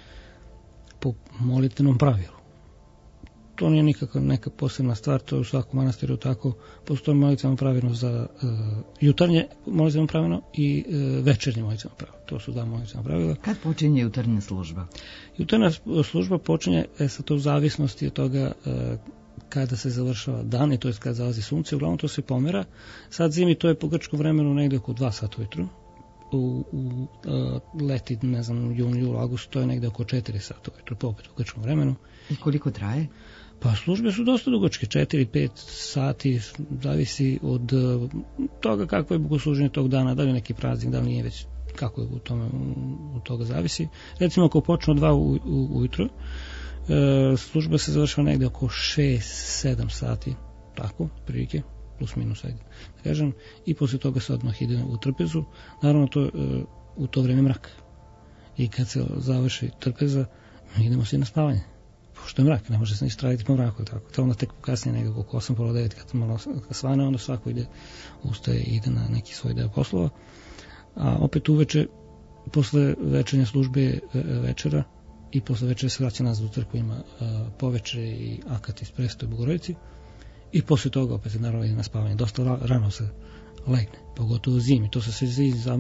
D: po molitvenom pravilu. To nije nikakva neka posebna stvar, to je u svakom manastiru tako. Postoji molitveno pravilo za jutarnje molitveno pravilo i večernje molitveno pravilo. To su dva molitvena pravila.
A: Kad počinje jutarnja služba?
D: Jutarnja služba počinje sa to u zavisnosti od toga kada se završava dan, to je kada zalazi sunce, uglavnom to se pomera. Sad zimi to je po grčkom vremenu negde oko 2 sata ujutru. U leti, ne znam, jun, jul, august, to je negde oko 4 sata ujutru, popet u grčkom vremenu.
A: I koliko traje?
D: Pa službe su dosta dugačke, 4-5 sati, zavisi od toga kako je bogosluženje tog dana, da li je neki praznik, da li nije već, kako je u toga zavisi. Recimo ako počne od 2 ujutro, služba se završava negde oko 6-7 sati, tako, prilike, plus minus, ajde, da kažem, i posle toga se odmah ide u trpezu. Naravno, to u to vreme mrak. I kad se završi trpeza, idemo svi na spavanje. Pošto je mrak, ne može se ništa raditi po mraku, tako. To onda tek kasnije negdje oko 8:30, kad malo svane, onda svako ustaje i ide na neki svoj deo poslova. A opet uveče, posle večernje službe večera, i posle večera se vraća nazad u crkvu, ima poveče i akat iz Prestoj Bogorodici. I posle toga opet se naravno ide na spavanje. Dosta rano se legne, pogotovo zimi. To se sve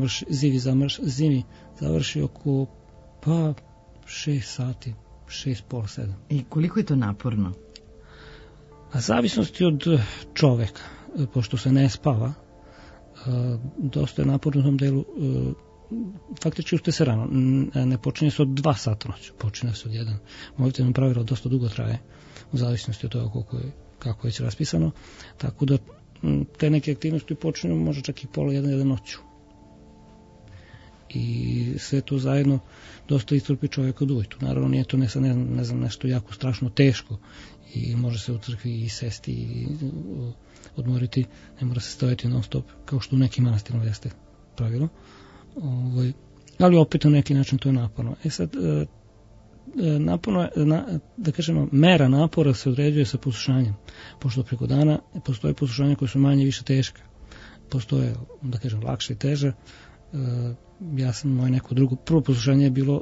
D: zimi završi oko 6 sati, 6:30-7.
A: I koliko je to naporno?
D: A zavisnosti od čoveka, pošto se ne spava, dosta je naporno u tom delu. Faktički uste se rano, ne počinje se od 2 sata noću, počinje se od 1. Molitveno pravilo dosta dugo traje, u zavisnosti od toga kako je već raspisano, tako da te neke aktivnosti počinju možda čak i 12:30 noću. I sve to zajedno dosta istrpi čovjeka od ujutru. Naravno nije to ne znam, nešto jako strašno teško i može se u crkvi i sesti i odmoriti, ne mora se stojati non stop, kao što u nekim manastirima jeste pravilo. Ali opet na neki način to je naporno. Sad, naporno, da kažemo, mera napora se određuje sa poslušanjem, pošto preko dana postoje poslušanja koje su manje više teška. Postoje, da kažem, lakše i teže. Ja sam moje neko drugo, prvo poslušanje je bilo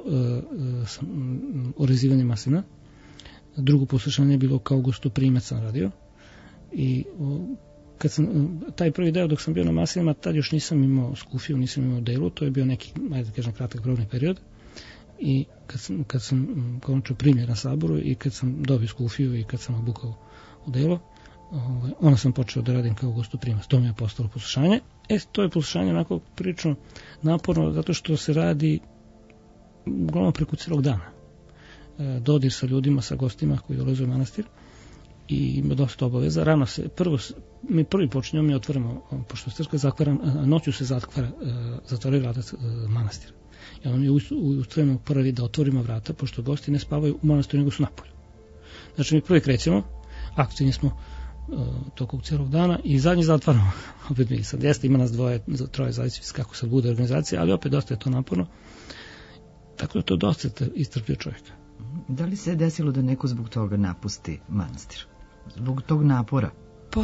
D: orezivanje maslina, drugo poslušanje je bilo kao gostoprimac sam radio i kad sam, taj prvi deo dok sam bio na maslinama, tad još nisam imao skufiju, nisam imao delu, to je bio neki, ajde da kažem, kratak probni period i kad sam konačno primljen na saboru i kad sam dobio skufiju i kad sam obukao u delo, onda sam počeo da radim kao gostoprimac. To mi je postalo poslušanje. To je poslušanje onako prilično naporno, zato što se radi uglavnom preko celog dana. Dodir sa ljudima, sa gostima koji dolaze u manastir i ima dosta obaveza. Rano se, mi prvi počinjemo, mi otvorimo, pošto se crkva zatvara, noću se zatvaraju vrata manastira. I onda mi ustrajemo prvi da otvorimo vrata, pošto gosti ne spavaju u manastiru, nego su napolju. Znači mi prvi krećemo, aktivni smo tokom cijelog dana i zadnji zatvaramo. Opet mi sad jeste, ima nas 2-3, zavisi kako se bude organizacija, ali opet dosta je to naporno. Tako da to dosta istrpio čovjeka.
A: Da li se desilo da neko zbog toga napusti manastir? Zbog tog napora?
D: Pa,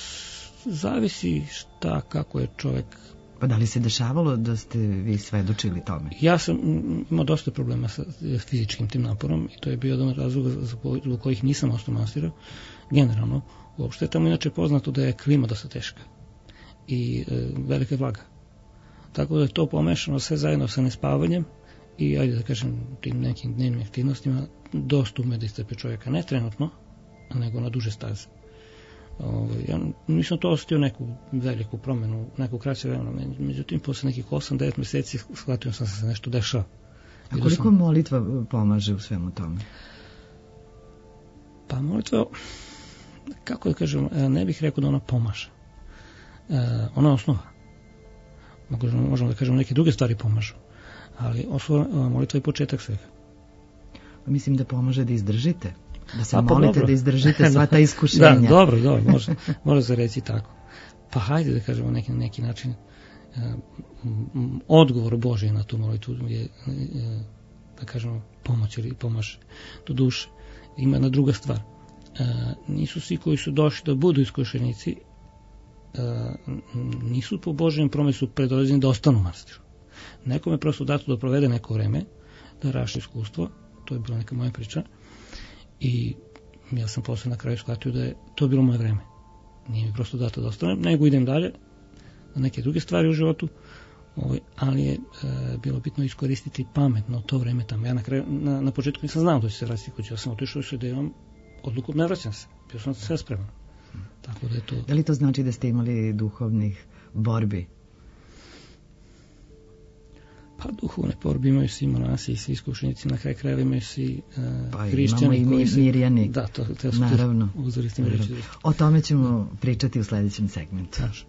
D: zavisi šta, kako je čovjek.
A: Pa da li se dešavalo da ste vi svedočili tome?
D: Ja sam imao dosta problema sa fizičkim tim naporom i to je bio jedan razlog zbog kojih nisam ostao manastira. Generalno, uopšte je tamo inače poznato da je klima dosta teška i velika vlaga. Tako da je to pomešano sve zajedno sa nespavanjem i, ajde da kažem, tim nekim dnevnim aktivnostima dosta ume da istrpi čovjeka. Ne trenutno, nego na duže staze. Ja nisam to osjetio neku veliku promjenu, neku kraće vremena, međutim, posle nekih 8-9 mjeseci shvatio sam se nešto dešava.
A: A koliko molitva pomaže u svemu tome?
D: Pa molitva, kako da kažem, ne bih rekao da ona pomaže. Ona je osnova. možemo da kažemo neke druge stvari pomažu, ali molitva je početak svega.
A: Mislim da pomaže da izdržite, da se molite da izdržite sva ta iskušenja.
D: Da, dobro, može se reći tako. Pa hajde da kažemo na neki način odgovor Božji na tu molitvu je, da kažemo, pomoć ili pomaže do duše. Ima jedna druga stvar. Nisu svi koji su došli da budu iskušenici, nisu po Božjem promesu predodređeni da ostanu u manastiru. Nekome je prosto dato da provede neko vreme, da raši iskustvo, to je bila neka moja priča, i ja sam posle na kraju shvatio da je to bilo moje vreme. Nije mi prosto dato da ostanem, nego idem dalje na neke druge stvari u životu, ali je bilo bitno iskoristiti pametno to vreme tamo. Ja na početku nisam znao da će se vratiti kući, ja sam otišao s idejom, odlukom ne vraćam se, bio sam sve spreman. Tako da je to...
A: Da li to znači da ste imali duhovnih borbi?
D: Pa duhovne borbe imaju svi monasi i svi iskušenici, na kraju krajeva imaju svi hrišćani.
A: Imamo i mirjani.
D: Da, to
A: naravno.
D: Uzoristim reći.
A: O tome ćemo pričati u sledećem segmentu.
D: Tačno.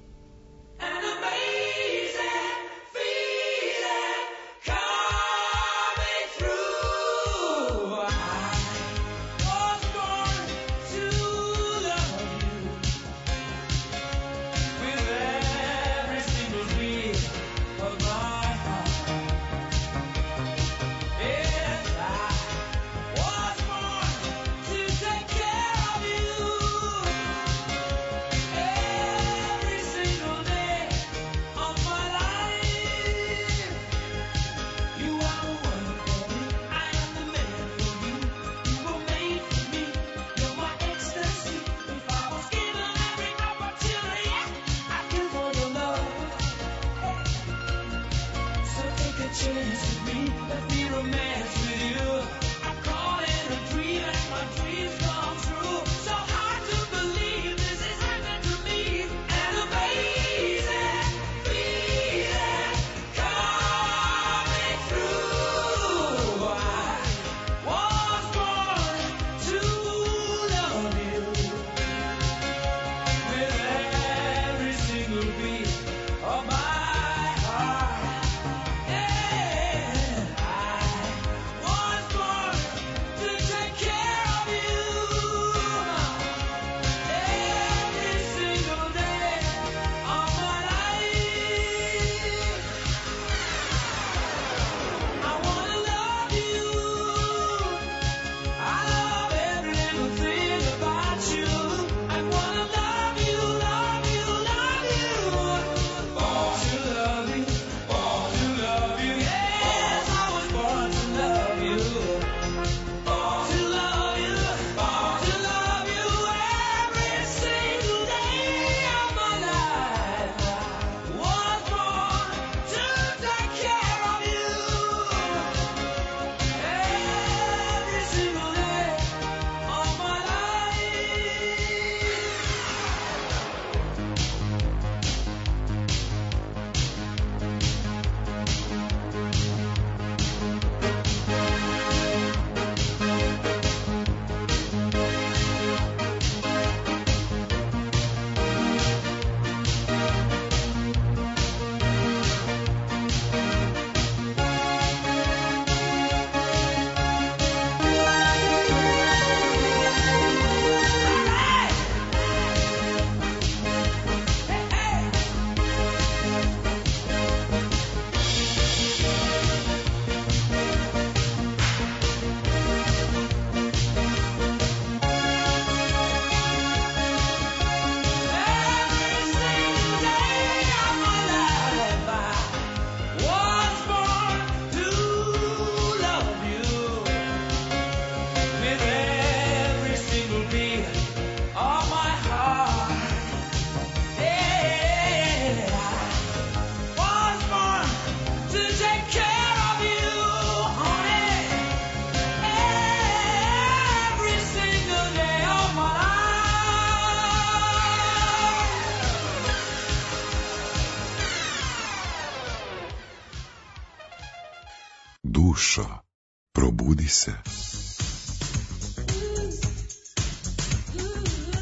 F: Dušo, probudi se.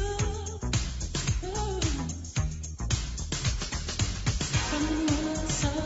E: From the south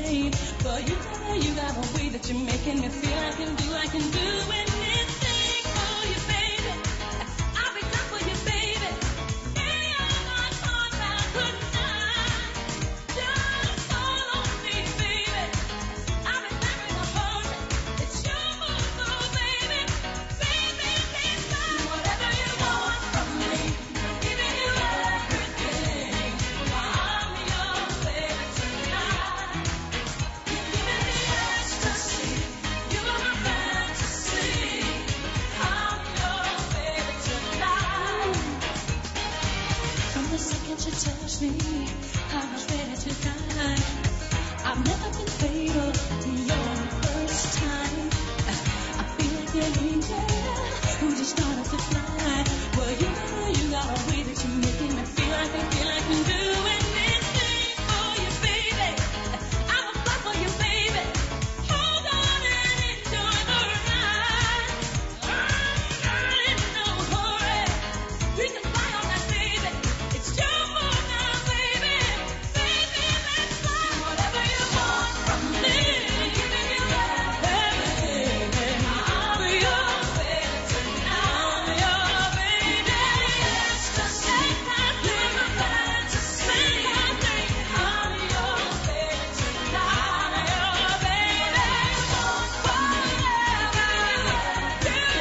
E: pain. But you tell her you got a way that you're making me feel I can do anything for you, baby. I'll be done for you, baby. Any of my thoughts I could not. Just call on me, baby. I'll be there in a heart. It's your move, baby. Baby, please do whatever you want from me. Giving you everything. I'm your baby tonight. You're giving me ecstasy. You are my fantasy. I'm your baby tonight. From the second you touch me, I was ready to die. I've never been fatal to your first time. I feel like an angel who just started to fly. Well, you know you got a way that you're making me feel I can do anything for you, baby. I will fly for you, baby. Hold on and enjoy the ride. I'm in no hurry. We can fly all night, baby. It's your move now, baby. Baby, let's fly. Whatever you want from me. Giving you everything. I'll be your baby tonight. I'm your baby. Ecstasy. Live a fantasy. I'm your baby tonight. I'm your baby. Whatever you want, I'm your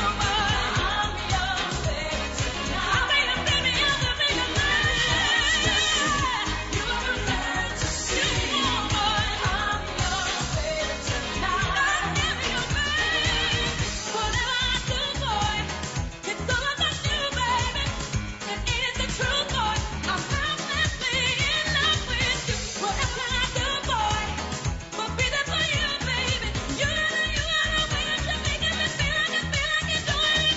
E: baby tonight. I'll be your baby. I'll be your baby. You are a fantasy, boy. I'm your baby tonight. I'm your baby. Whatever I do, boy, it's all about you, baby. And it is the truth, boy. I'm hopelessly in love with you. What else can I do, boy, but be there for you, baby? You got a way that you're making me feel I can do anything.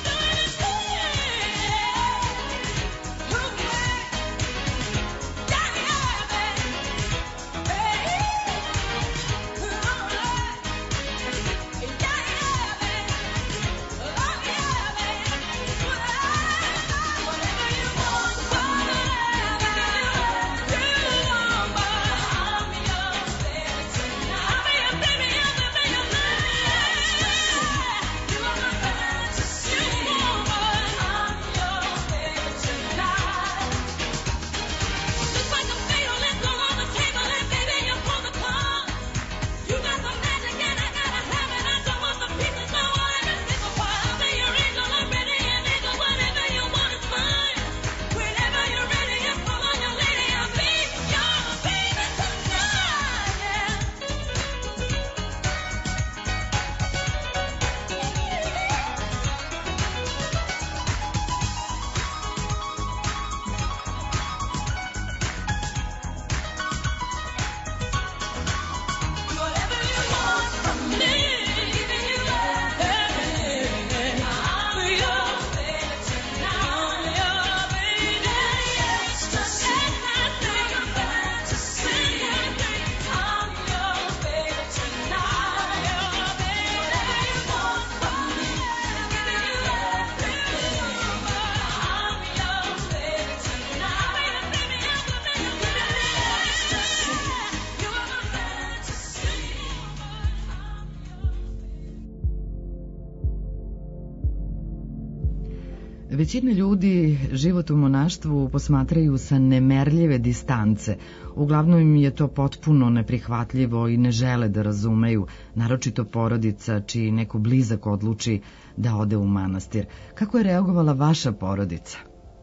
A: Većina ljudi život u monaštvu posmatraju sa nemerljive distance. Uglavnom im je to potpuno neprihvatljivo i ne žele da razumeju, naročito porodica čiji neko blizak odluči da ode u manastir. Kako je reagovala vaša porodica?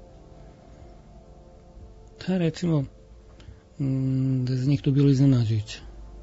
D: Da, recimo, da je za njih to bilo iznenađujuće.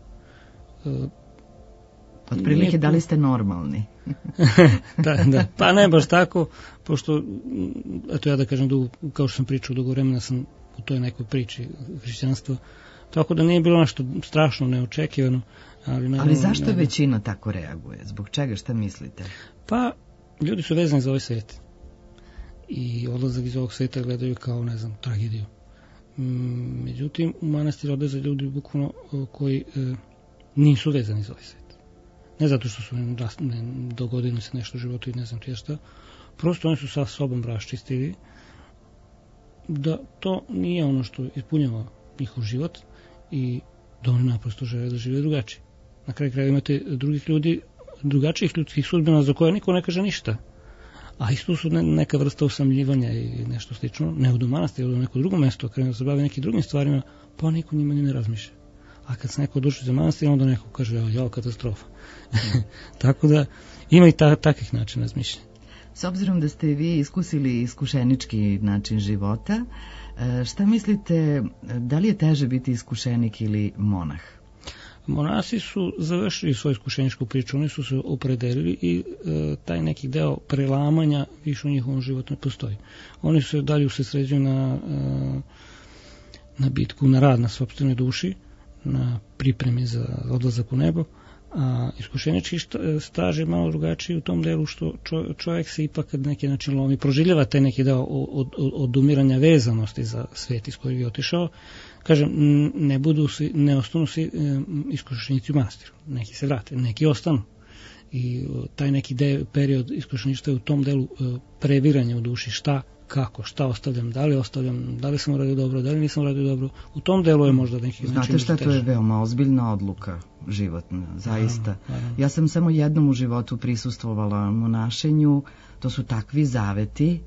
A: Otprilike, da li ste normalni?
D: Da, pa ne baš tako, pošto, eto ja da kažem, kao što sam pričao, dugo vremena sam u toj nekoj priči hrišćanstva, tako da nije bilo nešto strašno neočekivano. Ali
A: zašto većina tako reaguje? Zbog čega, šta mislite?
D: Pa, ljudi su vezani za ovaj svet i odlazak iz ovog sveta gledaju kao, ne znam, tragediju. Međutim, u manastir odlaze ljudi bukvalno koji nisu vezani za ovaj svet. Ne zato što su dogodili se nešto u životu i ne znam ti šta, prosto oni su sa sobom raščistili da to nije ono što ispunjava njihov život i da oni naprosto žele da žive drugačije. Na kraju kraja imate drugih ljudi, drugačijih ljudskih sudbina za koje niko ne kaže ništa. A isto su neka vrsta usamljivanja i nešto slično, ne od u manastiru, ili u neko drugo mesto, krenu da se bave nekim drugim stvarima, pa niko njima ni ne razmišlja. A kad se neko odluči za manastir, onda neko kaže, jao, katastrofa. Tako da ima i takvih načina razmišljanja.
A: S obzirom da ste vi iskusili iskušenički način života, šta mislite, da li je teže biti iskušenik ili monah?
D: Monasi su završili svoju iskušeničku priču, oni su se opredelili i taj neki deo prelamanja više u njihovom životu ne postoji. Oni se dalje usredsređuju na bitku, na rad na sopstvenoj duši, na pripremi za odlazak u nebo, a iskušenički staž je malo drugačiji u tom delu što čovjek se ipak na neki način lomi, proživljava taj neki deo od umiranja vezanosti za svet iz koji je otišao. Kažem, ne ostanu svi iskušenici u manastiru. Neki se vrate, neki ostanu. I taj neki period iskušeništva je u tom delu previranja u duši, kako, šta ostavljam, da li sam uradio dobro, da li nisam uradio dobro. U tom delu je možda neki način.
A: Znate šta, to je veoma ozbiljna odluka životna, zaista. Ja sam samo jednom u životu prisustvovala monašenju, to su takvi zaveti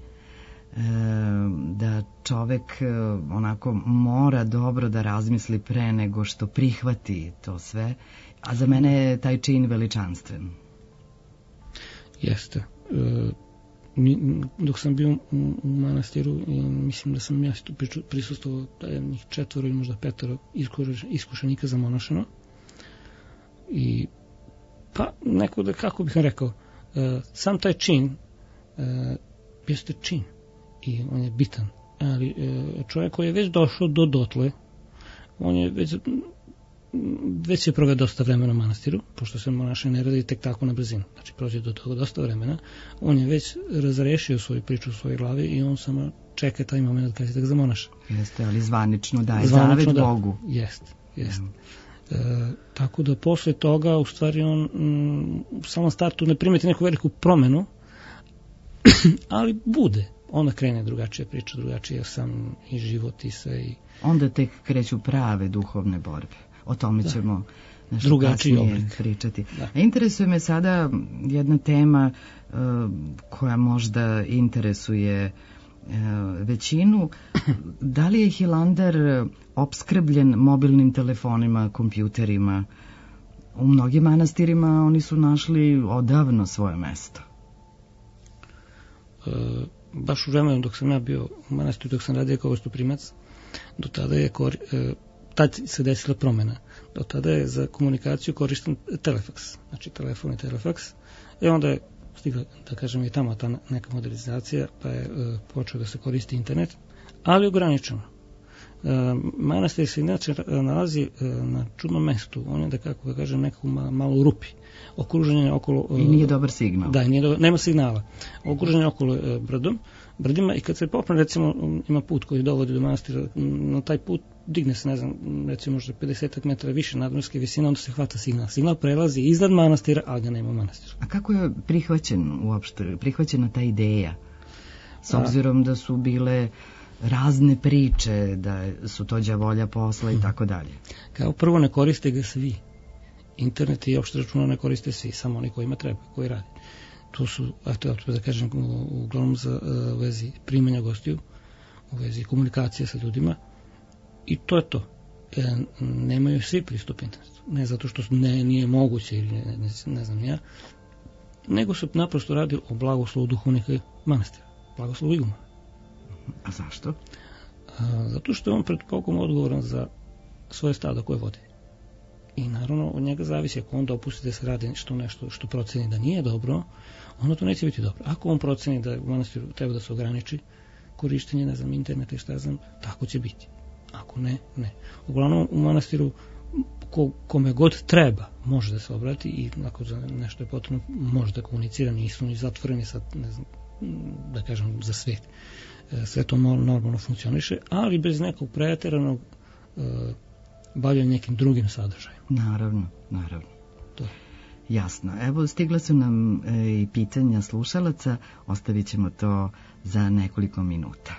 A: da čovek onako mora dobro da razmisli pre nego što prihvati to sve, a za mene je taj čin veličanstven.
D: Jeste. Dok sam bio u manastiru, mislim da sam ja prisustvovao njih 4 ili možda 5 iskušenika za monašeno. I pa neko da, kako bih vam rekao, sam taj čin jeste čin i on je bitan, ali čovjek koji je već došao do dotle, on je već je proveo dosta vremena u manastiru, pošto se monašenje ne radi tek tako na brzinu, znači prođe do toga dosta vremena, on je već razrešio svoju priču u svojoj glavi i on samo čeka taj moment kada se ga zamonaša.
A: Jeste, ali zvanično daje zavet Bogu.
D: Jeste. Tako da posle toga u stvari on u samom startu ne primeti neku veliku promenu, ali bude. Onda krene drugačija priča, drugačije sam i život i sve.
A: Onda tek kreću prave duhovne borbe. O tome ćemo nešto kasnije pričati. Interesuje me sada jedna tema koja možda interesuje većinu. Da li je Hilandar opskrbljen mobilnim telefonima, kompjuterima? U mnogim manastirima oni su našli odavno svoje mesto.
D: Baš u vremenu dok sam ja bio u manastiru, dok sam radio kao gostoprimac, do tada je tad se desila promjena. Do tada je za komunikaciju korišten telefaks, znači telefon i telefaks, i onda je stigla, da kažem, i tamo ta neka modernizacija, pa je počeo da se koristi internet, ali ograničeno. Manastir se inače nalazi na čudnom mestu, on je, da kako da kažem, nekako malo u rupi. Okružen je okolo...
A: I nije dobar signal.
D: Da, nema signala. Okružen je okolo brdima i kad se popne, recimo, ima put koji dovodi do manastira, na taj put digne se, ne znam, recimo možda 50 metara više nadmorske visine, onda se hvata signal. Signal prelazi iznad manastira, ali ga nema u manastiru.
A: A kako je prihvaćena ta ideja? S obzirom da su bile razne priče, da su to đavolja posla i tako dalje.
D: Kao prvo, ne koriste ga svi. Internet i opšte računa ne koriste svi, samo oni kojima treba, koji radi. To su, da kažem, uglavnom u vezi primanja gostiju, u vezi komunikacije sa ljudima, i to je to. Nemaju svi pristup internetu. Ne zato što nije moguće ili ne znam ja, nego se naprosto radi o blagoslovu duhovnika manastira, blagoslovu iguma.
A: A zašto?
D: Zato što je on pred Bogom odgovoran za svoje stado koje vodi. I naravno od njega zavisi, ako on dopusti da se radi nešto što proceni da nije dobro, onda to neće biti dobro. Ako on proceni da u manastiru treba da se ograniči korištenje, ne znam, interneta i šta znam, tako će biti. Ako ne, ne. Uglavnom u manastiru kome god treba može da se obrati i ako za nešto je potrebno može da komunicira, nisu ni zatvoreni sad, ne znam, da kažem, za svet. Sve to normalno funkcioniše, ali bez nekog preteranog bavljanja nekim drugim sadržajem.
A: Naravno. To. Jasno. Evo, stigla su nam i pitanja slušalaca, ostavit ćemo to za nekoliko minuta.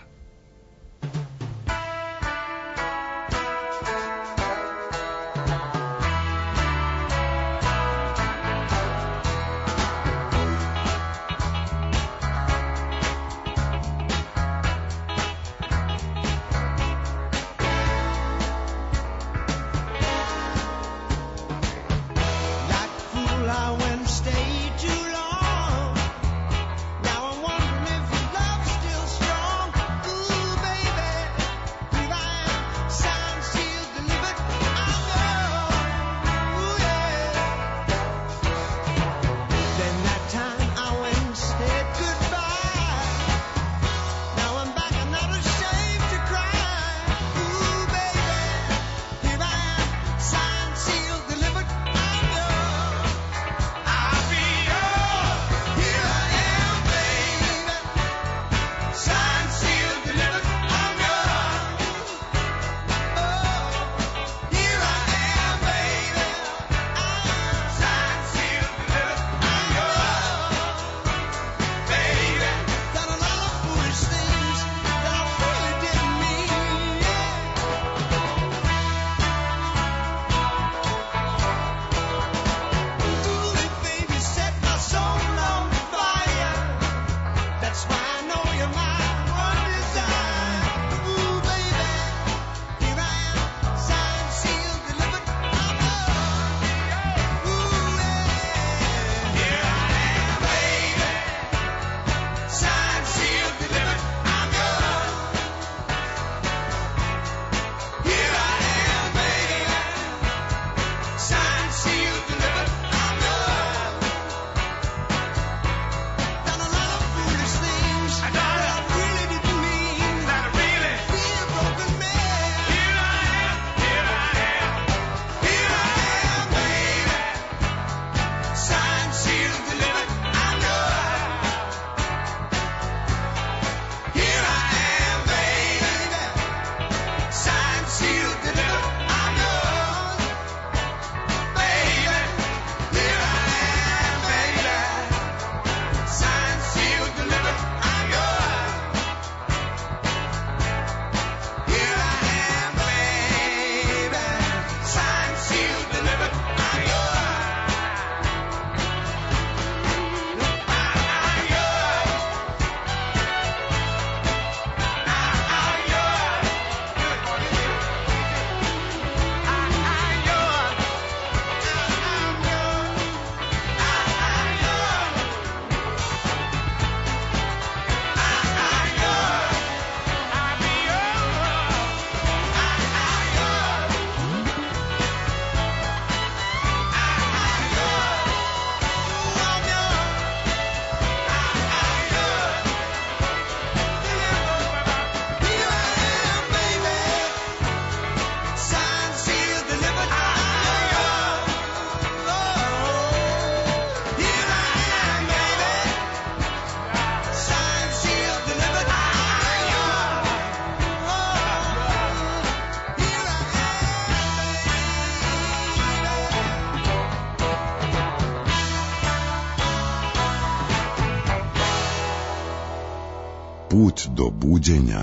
F: put do buđenja.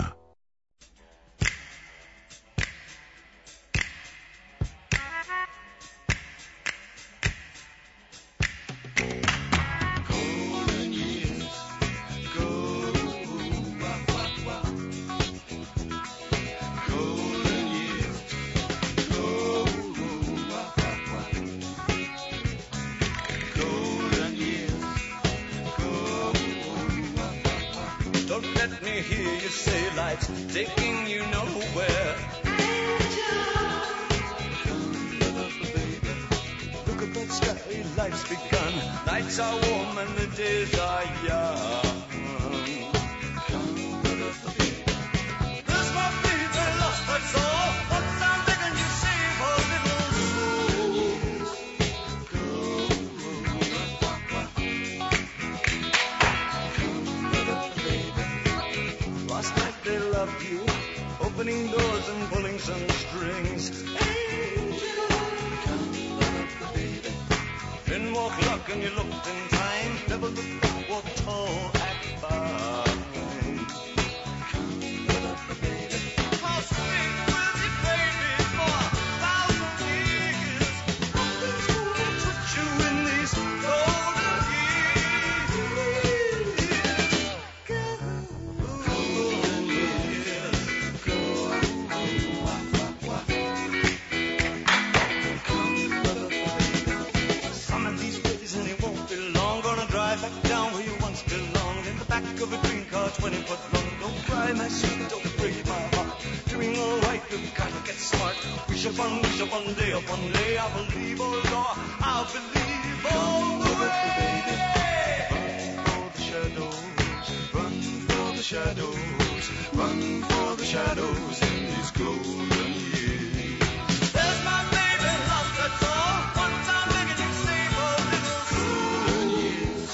H: Taking you nowhere. Look at that sky, life's begun. Nights are warm and the days are young. There's my baby lost, that's all. Once I'm begging you save a little soul. Last night they loved you, opening doors and pulling some strings. Angel, come love the baby. Then walk luck and you looked in time. Never looked back, walk tall, act fine. Come love the baby. I'll stick with you, baby, for 1,000 years. Nothing's gonna touch you in these golden years. Some of these days and it won't be long. Gonna drive back down where you once belonged. In the back of a green car, 20 foot long. Don't cry, my sweet, don't break my heart. Doing all right, you've gotta get smart. Wish upon day, I believe, oh Lord, I'll believe all the way. Run for the shadows, run for the shadows in these golden years. There's my baby, lost that's all. Once I'm begging you save a little golden years.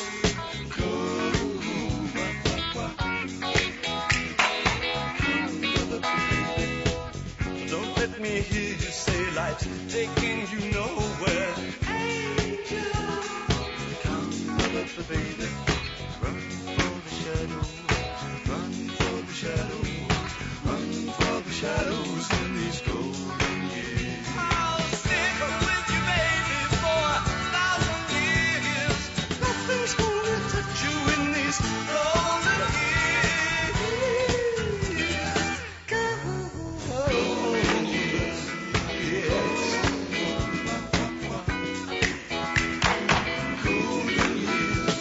H: Don't let me hear you say life's taking you nowhere. Angel, come love the baby. Run for the shadows, run for the shadows, run for the shadows in these golden years. I'll stick with you, baby, for 1,000 years. Nothing's gonna touch you in these golden years. Golden years, yes. Golden years,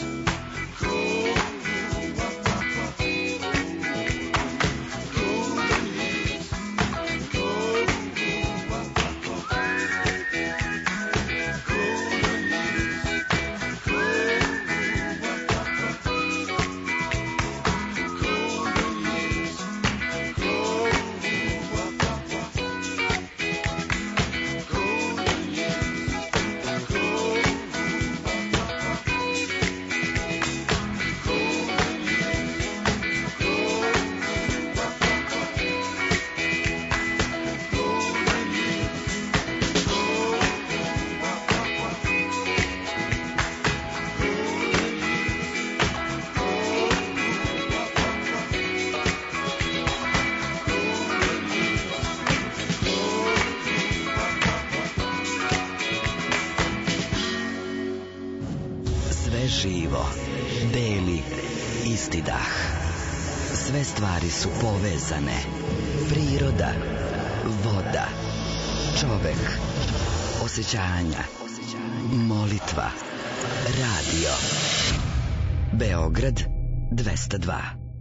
C: Živo, beli, isti dah. Sve stvari su povezane. Priroda, voda, čovek, osjećanja, molitva, radio. Beograd 202.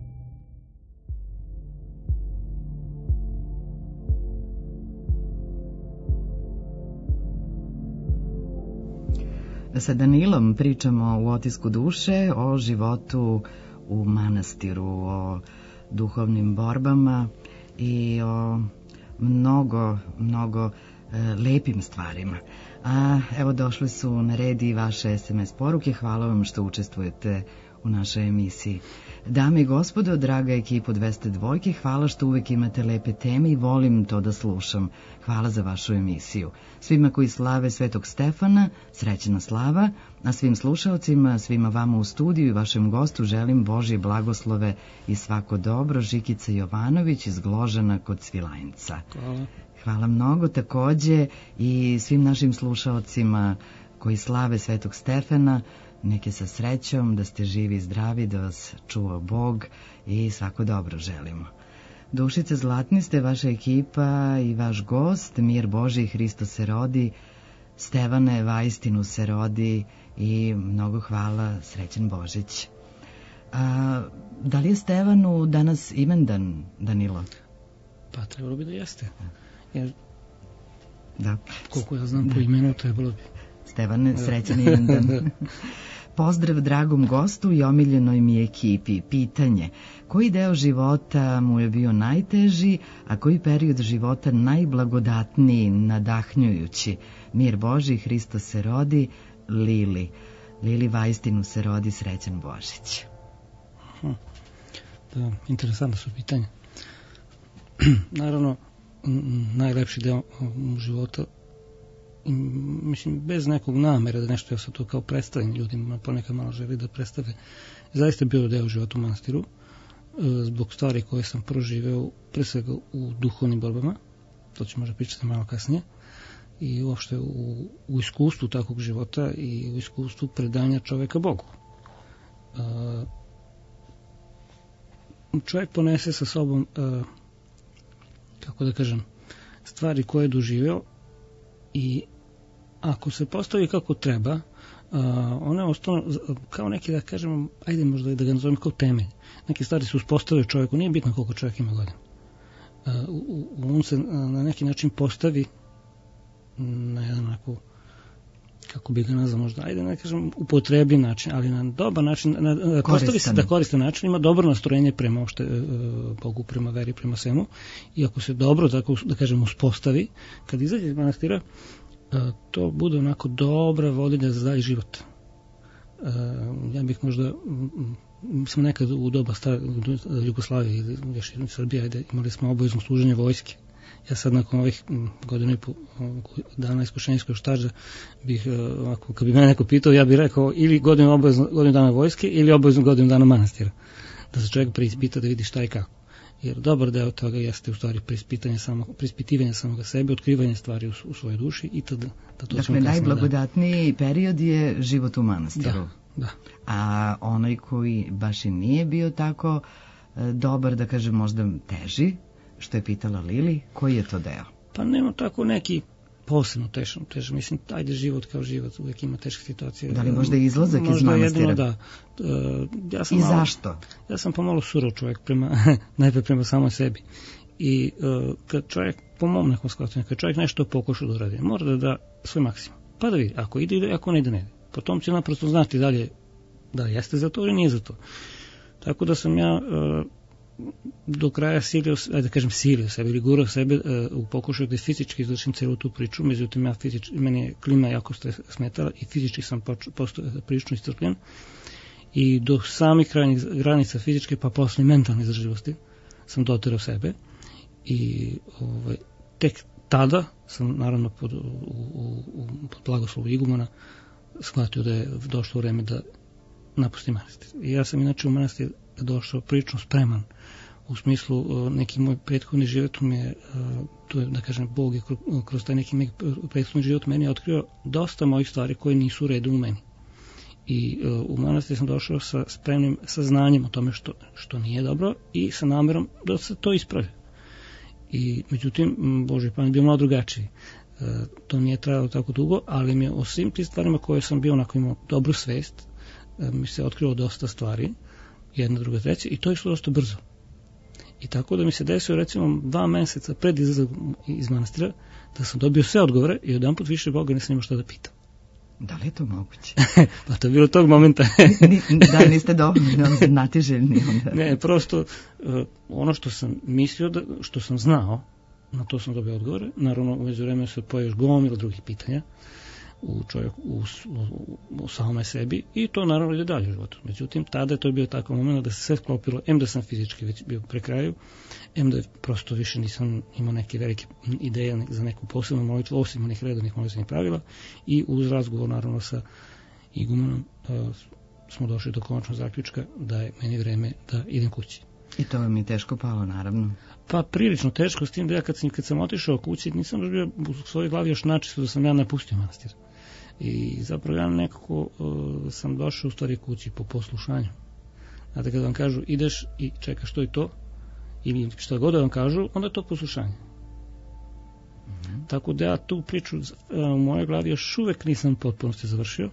A: Sa Danilom pričamo u Otisku duše o životu u manastiru, o duhovnim borbama i o mnogo lepim stvarima. A evo došli su na red i vaše SMS poruke. Hvala vam što učestvujete u našoj emisiji. Dame i gospodo, draga ekipo 202, hvala što uvek imate lepe teme i volim to da slušam. Hvala za vašu emisiju. Svima koji slave Svetog Stefana, srećna slava, a svim slušalcima, svima vama u studiju i vašem gostu želim Božje blagoslove i svako dobro. Žikica Jovanović iz Gložana kod Svilajnca.
D: Hvala.
A: Hvala mnogo takođe i svim našim slušalcima koji slave Svetog Stefana, neke sa srećom, da ste živi i zdravi, da vas čuva Bog i svako dobro želimo. Dušice Zlatniste, vaša ekipa i vaš gost, mir Božji, Hristos se rodi, Stevane, vaistinu se rodi i mnogo hvala, srećan Božić. Da li je Stevanu danas imendan, Danilo?
D: Pa trebalo bi da jeste. Jer,
A: da.
D: Koliko ja znam po imenu, trebalo bi.
A: Stevane, srećan imendan. Pozdrav dragom gostu i omiljenoj mi ekipi. Pitanje, koji deo života mu je bio najteži, a koji period života najblagodatniji, nadahnjujući? Mir Božji, Hristos se rodi, Lili. Lili, vaistinu se rodi, srećan Božić.
D: Da, interesantno su pitanja. Naravno, najlepši deo života, mislim, bez nekog namera da nešto ja sad to kao predstavim ljudima, ponekad malo želi da predstave, zaista je bio deo života u manastiru, zbog stvari koje sam proživeo, pre svega u duhovnim borbama, to ću možda pričati malo kasnije, i uopšte u iskustvu takvog života i u iskustvu predanja čoveka Bogu. Čovjek ponese sa sobom, kako da kažem, stvari koje je doživeo i ako se postavi kako treba, one ostanu kao neki, da kažemo, ajde možda da ga nazovem kao temelj. Neke stvari se uspostavljaju čovjeku, nije bitno koliko čovjek ima godina. On se na neki način postavi na jedan onako, kako bi ga nazvao možda, ajde ne kažem upotrebljiv način, ali na dobar način, postavi se da koristan način, ima dobro nastrojenje prema Bogu, prema veri, prema svemu, i ako se dobro, tako da kažem, uspostavi, kad izađe iz manastira, to bude onako dobra vodilja za dalji život. Ja bih možda, smo nekad u doba Jugoslavije ili još jednom Srbije, imali smo obavezno služenje vojske. Ja sad nakon ovih godina i po dana iskušenjskog staža bih, ovako, kad bi me neko pitao, ja bih rekao ili godinu dana vojske ili obavezno godinu dana manastira. Da se čovjek preispita, da vidi šta i kako. Jer dobar deo toga jeste u stvari preispitivanje samoga sebe, otkrivanje stvari u svojoj duši i tada da to
A: dakle, najblagodatniji period je život u manastiru.
D: Da.
A: A onaj koji baš i nije bio tako dobar, da kažem možda teži, što je pitala Lili, koji je to deo?
D: Pa nema tako neki posebno težan. Mislim, ajde život kao život, uvijek ima teške situacije.
A: Da li možda izlazak iz manastira?
D: Možda jedino da.
A: I zašto?
D: Ja sam pomalo surov čovjek, najprej prema samoj sebi. I kad čovjek, po mom nekom shvatanju, kad čovjek nešto pokuša da uradi, mora da da svoj maksimum. Pa da vidi, ako ide, ako ne ide, ne ide. Potom će naprosto znati da jeste za to ili nije za to. Tako da sam ja do kraja silio sebe ili gurao sebe u pokušaju da fizički izvršim celu tu priču, međutim meni je klima jako smetala i fizički sam postao prilično iscrpljen i do samih krajnjih granica fizičke pa posle mentalne izdržljivosti sam doterao sebe i tek tada sam naravno pod blagoslovu igumana shvatio da je došlo vreme da napustim manastir. I ja sam inače u manastir došao prilično spreman, u smislu neki moj prethodni život mi je, to je da kažem Bog je kroz taj neki prethodni život meni je otkrio dosta mojih stvari koje nisu u redu u meni. I u manastir sam došao sa spremnim saznanjem o tome što nije dobro i sa namerom da se to ispravi. I međutim, Božji plan je bio malo drugačiji. To nije trajalo tako dugo, ali mi je o svim tim stvarima koje sam bio onako imao dobru svest, mi se otkrilo dosta stvari, jedna, druga, treća, i to je išlo dosta brzo. I tako da mi se desio recimo 2 meseca pred izlazak iz manastira da sam dobio sve odgovore i odjedanput više Boga nisam imao šta da pitam.
A: Da li je to moguće?
D: Pa to je bilo tog momenta.
A: Da, niste dovoljno znatiželjni onda.
D: Ne, prosto ono što sam mislio, što sam znao, na to sam dobio odgovore. Naravno, u međuvremenu se pojaviš gomila drugih pitanja. u čovjeku, u samome sebi, i to naravno ide dalje u životu. Međutim, tada je to bio takav moment da se sve sklopilo, da sam fizički već bio pri kraju, da prosto više nisam imao neke velike ideje za neku posebnu molitvu, osim onih redovnih molitvenih pravila, i uz razgovor naravno sa igumanom smo došli do konačnog zaključka da je meni vreme da idem kući.
A: I to vam je teško palo, naravno?
D: Pa prilično teško, s tim da ja kad sam otišao kući, nisam još bio u svojoj glavi još načisto da sam ja napustio manastir. I zapravo ja nekako sam došao u stvari kući po poslušanju. Znate, kad vam kažu ideš i čekaš to i to, ili što god da vam kažu, onda je to poslušanje. Tako da ja tu priču u mojoj glavi još uvek nisam potpunosti završio.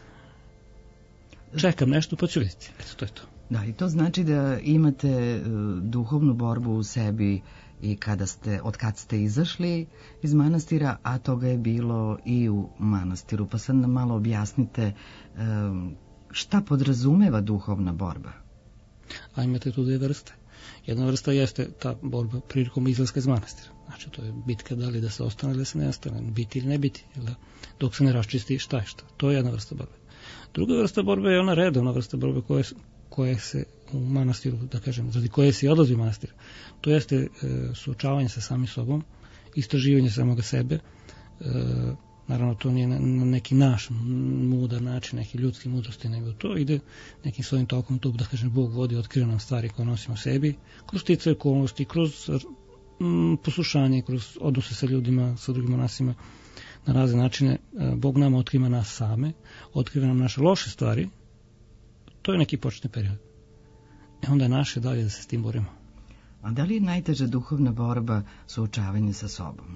D: Čekam nešto pa ću vidjeti. Eto, to je to.
A: Da, i to znači da imate duhovnu borbu u sebi i od kad ste izašli iz manastira, a toga je bilo i u manastiru. Pa sad nam malo objasnite šta podrazumeva duhovna borba.
D: A imate tu dve vrste. Jedna vrsta jeste ta borba prilikom izlaska iz manastira. Znači, to je bitka da li da se ostane ili da se ne ostane, biti ili ne biti, dok se ne raščisti šta je šta. To je jedna vrsta borbe. Druga vrsta borbe je ona redovna vrsta borbe koje se u manastiru, da kažem, radi koje se odlazi u manastir. To jeste suočavanje sa samim sobom, istraživanje samoga sebe. Naravno, to nije na neki naš mudar način, neki ljudski mudrosti, nego to ide nekim svojim tokom, to, da kažem, Bog vodi, otkriva nam stvari koje nosimo sebi, kroz sticaje okolnosti, kroz poslušanje, kroz odnose sa ljudima, sa drugim monasima, na razne načine. Bog nam otkriva nas same, otkriva nam naše loše stvari. To je neki početni period. Onda je naše dalje da se s tim borimo.
A: A da li je najteža duhovna borba suočavanje sa sobom?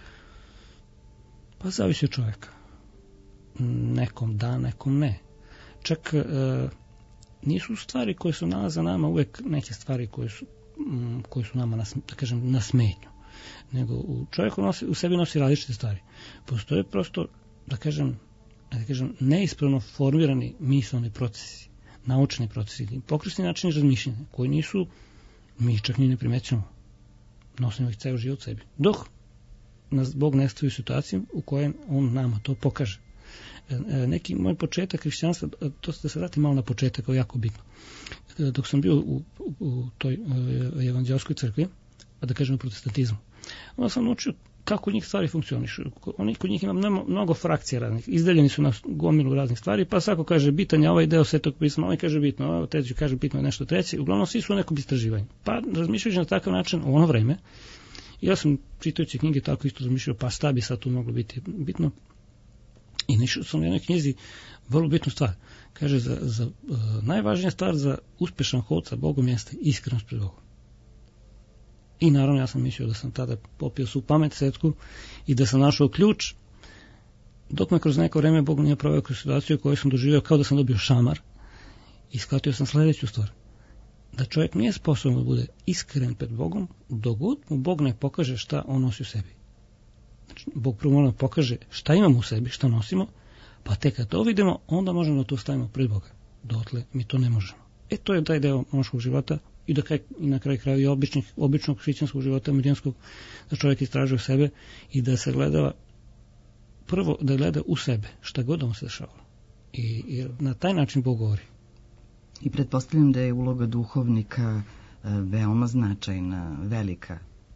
D: Pa zavisi od čovjeka. Nekom da, nekom ne. Čak nisu stvari koje su za nama uvek neke stvari koje su nama, da kažem, na smetnju. Nego čovjek u sebi nosi različite stvari. Postoje prosto, da kažem, neispravno formirani misleni procesi, naučni procesi, pokresni načini razmišljanja, koji nisu, mi čak ni ne primećujemo. Nosimo ih ceo život sebi. Dok nas Bog ne stavi u situaciju u kojem on nama to pokaže. Neki moj početak hrišćanstva, to da se vrati malo na početak, ovo je jako bitno. Dok sam bio u toj evanđelskoj crkvi, a da kažem u protestantizmu, onda sam naučio kako njih stvari funkcionišu. Kod njih ima mnogo frakcija raznih, izdeljeni su na gomilu raznih stvari, pa svako kaže bitan je ovaj deo Svetog pisma, ovaj kaže bitno, ovaj treći kaže bitno je nešto treće, uglavnom svi su u nekom istraživanju. Pa razmišljajući na takav način u ono vreme, ja sam čitajući knjige tako isto razmišljao, pa šta bi sad tu moglo biti bitno, i našao sam u jednoj knjizi vrlo bitnu stvar. Kaže, za najvažnija stvar za uspešan hod sa Bogom jeste iskrenost pred Bogom. I naravno ja sam mislio da sam tada popio svu pamet svetsku i da sam našao ključ, dok me kroz neko vreme Bog nije proveo kroz situaciju koju sam doživio kao da sam dobio šamar, i shvatio sam sledeću stvar. Da čovjek nije sposoban da bude iskren pred Bogom dok god mu Bog ne pokaže šta on nosi u sebi. Znači, Bog prvo mora pokaže šta imamo u sebi, šta nosimo, pa tek kad to vidimo, onda možemo da to stavimo pred Boga. Dotle mi to ne možemo. To je taj deo monaškog života i na kraju kraju i običnog hrišćanskog života, medinskog, da čovjek istražuje sebe i da se gleda, prvo da gleda u sebe, šta god mu se dešava. I na taj način Bog govori.
A: I pretpostavljam da je uloga duhovnika veoma značajna, velika.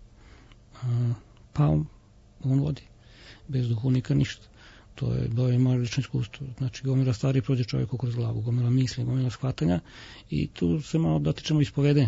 D: Pa on vodi. Bez duhovnika ništa. To je moje lično iskustvo. Znači, gomila stvari prođe čovjeku kroz glavu, gomila misli, gomila shvatanja, i tu se malo dotičemo ispovedenja.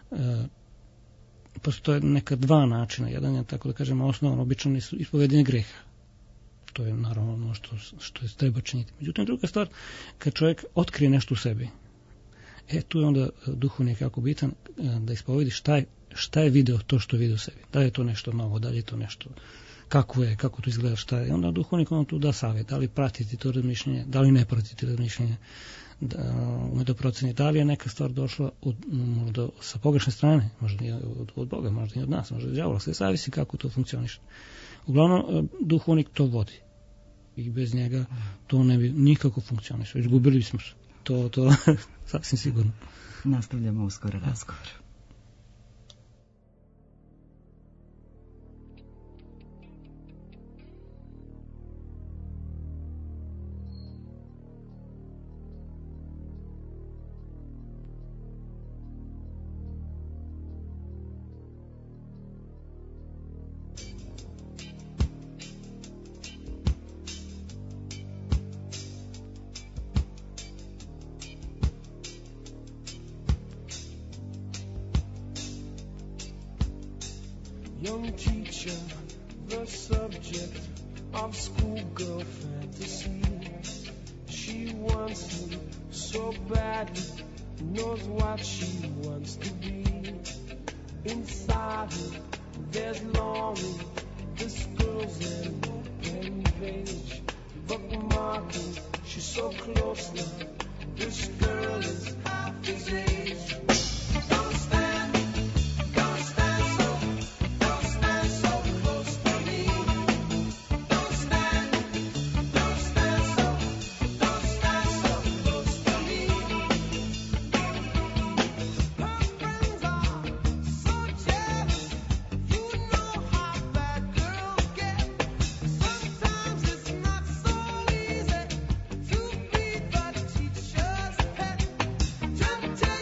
D: Postoje neka dva načina. Jedan je, tako da kažemo, osnovan, običan ispovedenje greha. To je naravno ono što je treba činiti. Međutim, druga stvar, kad čovjek otkrije nešto u sebi, tu je onda duhovnik jako bitan da ispovedi šta je video to što je vidio u sebi. Da li je to nešto novo, da li je to nešto, kako to izgleda, šta je. Onda duhovnik on tu da savjet, da li pratiti to razmišljenje, da li ne pratiti razmišljenje, da proceni da li je neka stvar došla možda sa pogrešne strane, možda nije od Boga, možda nije od nas, možda od đavola, sve zavisi kako to funkcioniše. Uglavnom, duhovnik to vodi i bez njega to ne bi nikako funkcionisalo. Izgubili smo se. To sasvim sigurno.
A: Nastavljamo uskoro razgovor.
I: young teacher, the subject of schoolgirl fantasy. She wants him so badly, knows what she wants to be. Inside her, there's longing. This girl's an open page, bookmarking. She's so close now. This girl is half his age. Don't stand so close to me. Don't stand so close to me. Her friends are so jealous. You know how bad girls get. Sometimes it's not so easy to be the teacher's pet. Temptation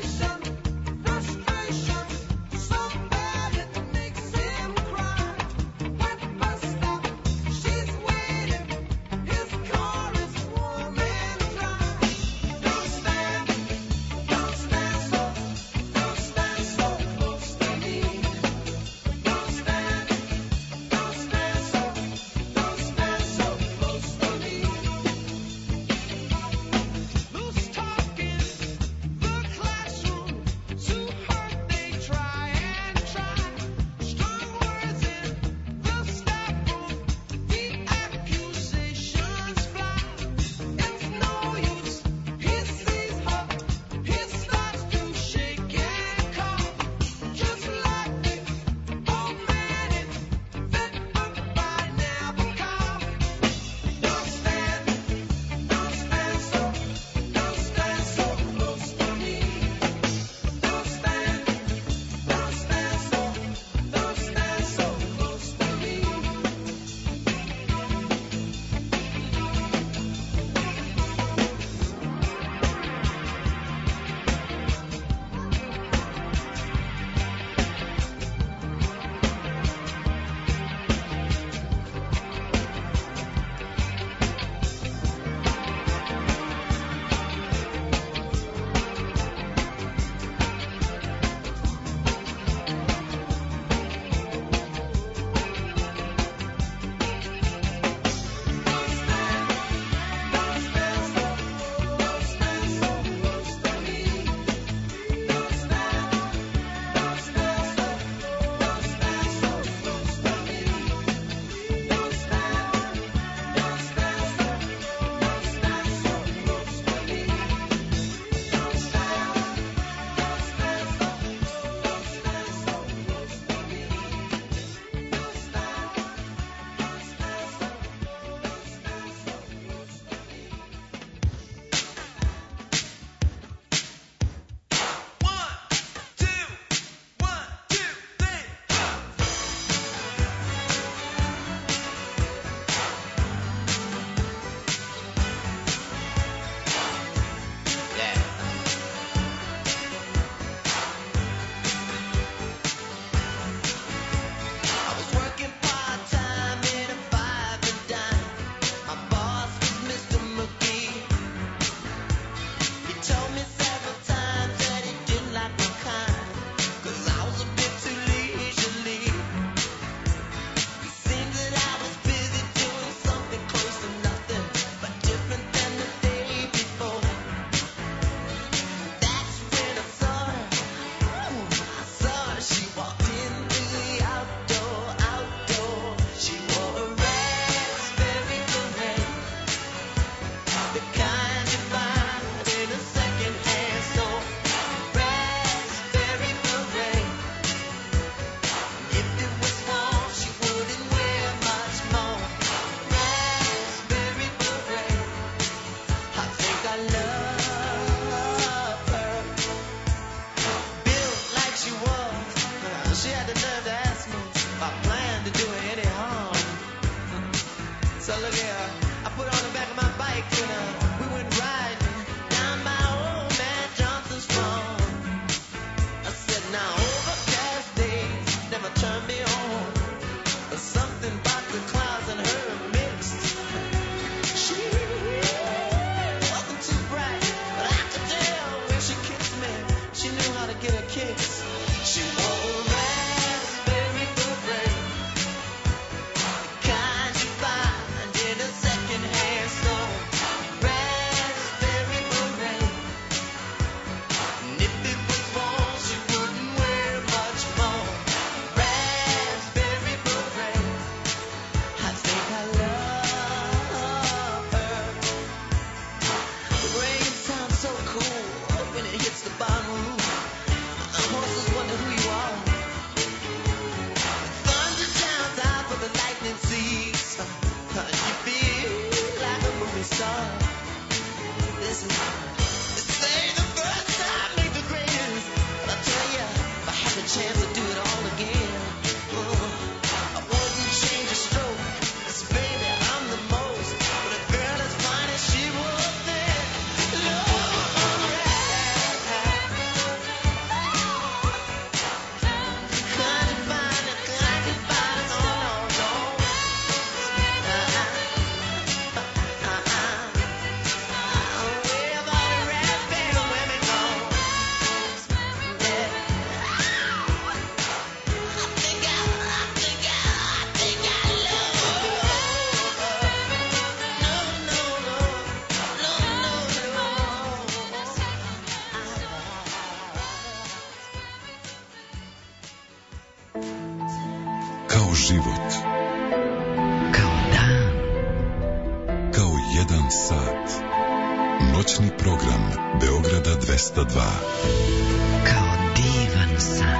F: Kao život.
C: Kao dan.
F: Kao jedan sat. Noćni program Beograda 202.
C: Kao divan san.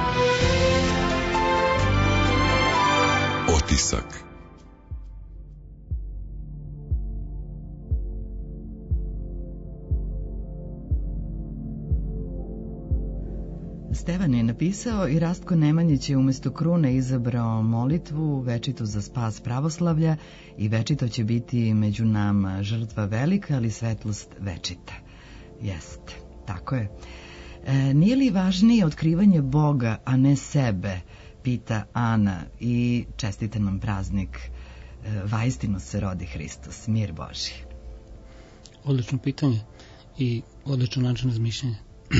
F: Otisak.
A: Stevan je napisao i Rastko Nemanjić je umjesto krune izabrao molitvu večitu za spas pravoslavlja i večito će biti među nama žrtva velika, ali svetlost večita. Jeste, tako je. Nije li važnije otkrivanje Boga, a ne sebe, pita Ana i čestite nam praznik. Vaistinu se rodi Hristos, mir Božji.
D: Odlično pitanje i odličan način razmišljanja.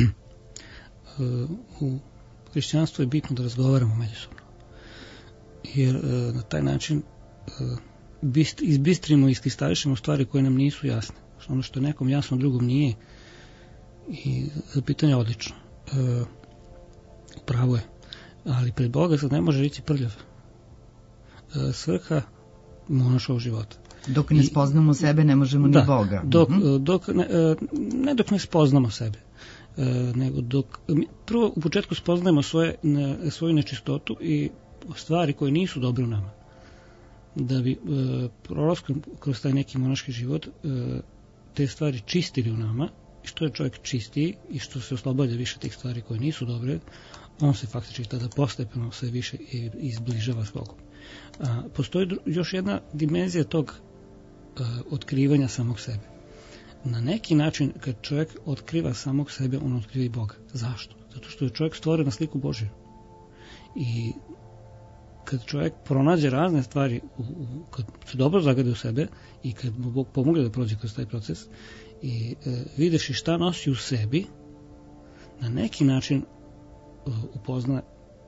D: U hrišćanstvu je bitno da razgovaramo međusobno, jer na taj način izbistrimo i iskristavišemo stvari koje nam nisu jasne. Ono što je nekom jasno, drugom nije. I pitanje je odlično. Upravo je. Ali pred Boga sad ne može ići prljav. Svrha monašovog života.
A: Dok ne spoznamo sebe, ne možemo ni Boga.
D: Ne dok ne spoznamo sebe. Nego dok prvo u početku spoznajemo svoju nečistotu i stvari koje nisu dobre u nama, da bi prolaskom kroz taj neki monaški život te stvari čistili u nama, i što je čovjek čistiji i što se oslobađa više tih stvari koje nisu dobre, on se faktički tada postepeno sve više izbližava s Bogom. Postoji još jedna dimenzija tog otkrivanja samog sebe. Na neki način, kad čovjek otkriva samog sebe, on otkriva i Boga. Zašto? Zato što je čovjek stvoren na sliku Božju. I kad čovjek pronađe razne stvari, kad se dobro zagleda u sebe i kad mu Bog pomogne da prođe kroz taj proces i vidiš šta nosi u sebi, na neki način upoznaje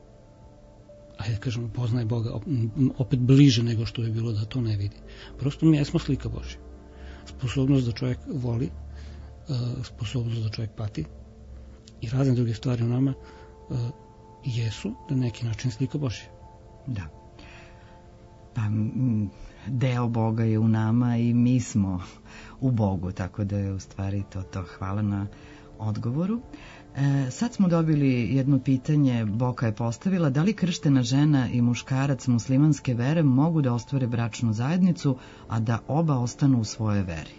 D: Boga opet bliže nego što bi bilo da to ne vidi. Prosto mi jesmo slika Božja. Sposobnost da čovjek voli, sposobnost da čovjek pati i razne druge stvari u nama jesu na neki način slika Božja.
A: Da. Pa deo Boga je u nama i mi smo u Bogu, tako da je u stvari to. Hvala na odgovoru. Sad smo dobili jedno pitanje, Boka je postavila, da li krštena žena i muškarac muslimanske vere mogu da ostvare bračnu zajednicu, a da oba ostanu u svojoj veri?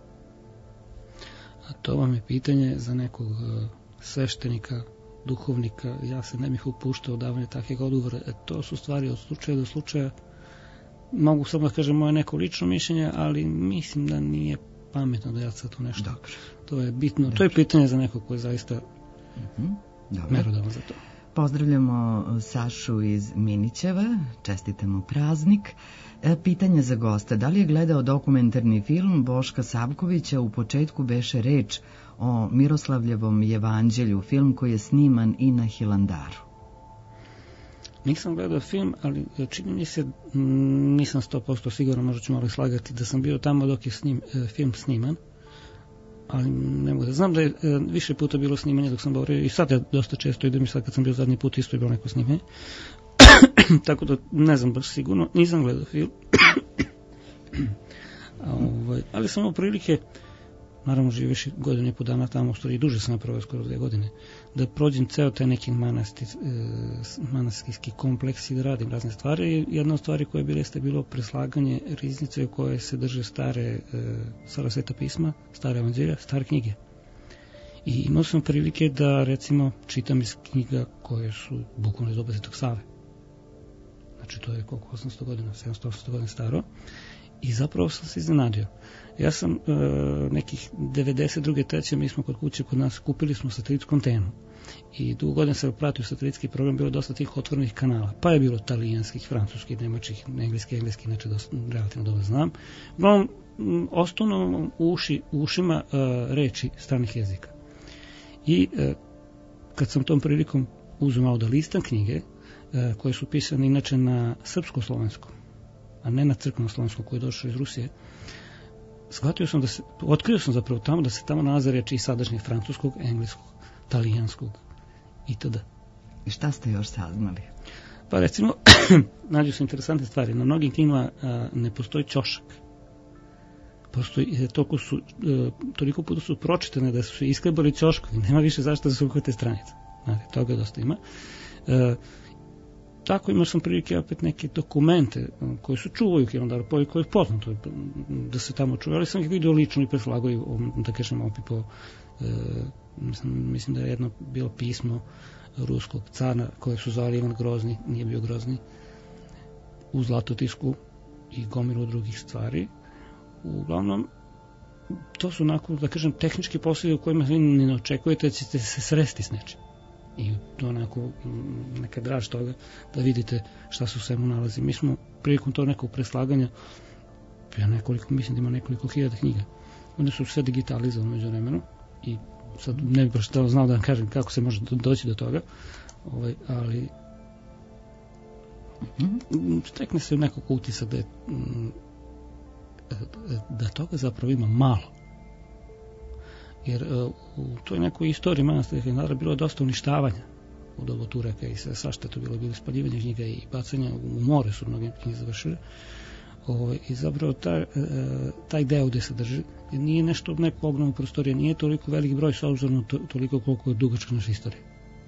D: A to vam je pitanje za nekog sveštenika, duhovnika. Ja se ne bih upuštao u davanje takvih odgovora. To su stvari od slučaja do slučaja. Mogu samo da kažem moje neko lično mišljenje, ali mislim da nije pametno da ja sad tu nešto.
A: Dobro.
D: To je bitno. Dobro. To je pitanje za nekog koji je zaista merodavan za to.
A: Pozdravljamo Sašu iz Minićeva, čestitamo praznik. Pitanje za gosta, da li je gledao dokumentarni film Boška Savkovića, u početku beše reč o Miroslavljevom evanđelju, film koji je sniman i na Hilandaru?
D: Nisam gledao film, ali čini mi se, nisam 100% siguran, možda ću malo slagati, da sam bio tamo dok je film sniman, ali ne mogu da znam da je više puta bilo snimanje dok sam borio i sad ja dosta često idem i sad kad sam bio zadnji put isto je bilo neko snimanje. Tako da ne znam baš sigurno, nisam gledao film. Ali sam imao prilike naravno živeši godinu i po dana tamo, u stvari i duže sam napravio, skoro 2 godine, da prođem ceo taj neki manastirski kompleks i da radim razne stvari. Jedna od stvari koja je bilo preslaganje riznice u kojoj se drže stara sveta pisma, stare evanđelja, stare knjige. I imao sam prilike da, recimo, čitam iz knjiga koje su bukvalno iz doba Svetog Save. Znači, to je koliko, 800 godina, 700-800 godina staro. I zapravo sam se iznenadio. Ja sam nekih 92. treće, mi smo kod kuće kod nas kupili smo satelitsku antenu. I dugo godina sam pratio satelitski program, bilo dosta tih otvorenih kanala. Pa je bilo talijanskih, francuskih, nemačkih, engleski, znači relativno dobro znam. Uglavnom, osnovno u ušima reči stranih jezika. I kad sam tom prilikom uzeo malo da listam knjige, koje su pisane inače na srpsko-slovenskom, a ne na crkveno-slovenskom koji je došao iz Rusije, otkrio sam zapravo tamo da se tamo nalaze reči i sadašnjeg francuskog, engleskog, talijanskog itd. I
A: šta ste još saznali?
D: Pa recimo, nađu se interesantne stvari. Na mnogim knjigama ne postoji ćošak. Postoji, toliko puta su pročitane da su isklebali ćoškovi. Nema više zašto da se uhvate stranice. Znate, toga dosta ima. Tako imao sam prilike opet neke dokumente koji su čuvaju Hilandaru, koji je poznato da se tamo čuvaju, ali sam ih vidio lično i preslagao, da kažem, opet po, mislim da je jedno bilo pismo ruskog cara kojeg su zvali Ivan Grozni, nije bio Grozni, u zlatotisku i gomilu drugih stvari. Uglavnom, to su onako, da kažem, tehnički poslovi u kojima vi ne očekujete da ćete se sresti s nečim. I to onako neka draž toga da vidite šta se u svemu nalazi. Mi smo prilikom tog nekog preslaganja, mislim da ima nekoliko hiljada knjiga. One su sve digitalizovane među vremenu i sad ne bih baš znao da vam kažem kako se može doći do toga, ali stekne se nekog utisak da toga zapravo ima malo. Jer u toj nekoj istoriji manastira Hilandara bilo je dosta uništavanja u dobu Turaka i svašta to bilo spaljivanje knjiga i bacanja u more su mnogi knjige završili. I zapravo taj deo gde se drži nije nešto neko ogromno prostorija, nije toliko veliki broj s obzirom toliko koliko je dugačka naša istorija.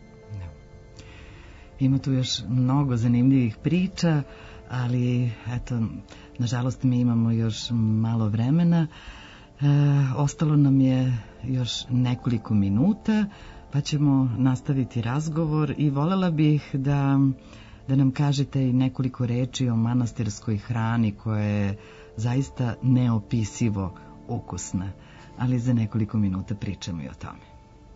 A: Ima tu još mnogo zanimljivih priča, ali eto, nažalost mi imamo još malo vremena. Ostalo nam je još nekoliko minuta, pa ćemo nastaviti razgovor i voljela bih da nam kažete i nekoliko reči o manastirskoj hrani koja je zaista neopisivo ukusna, ali za nekoliko minuta pričamo i o tome.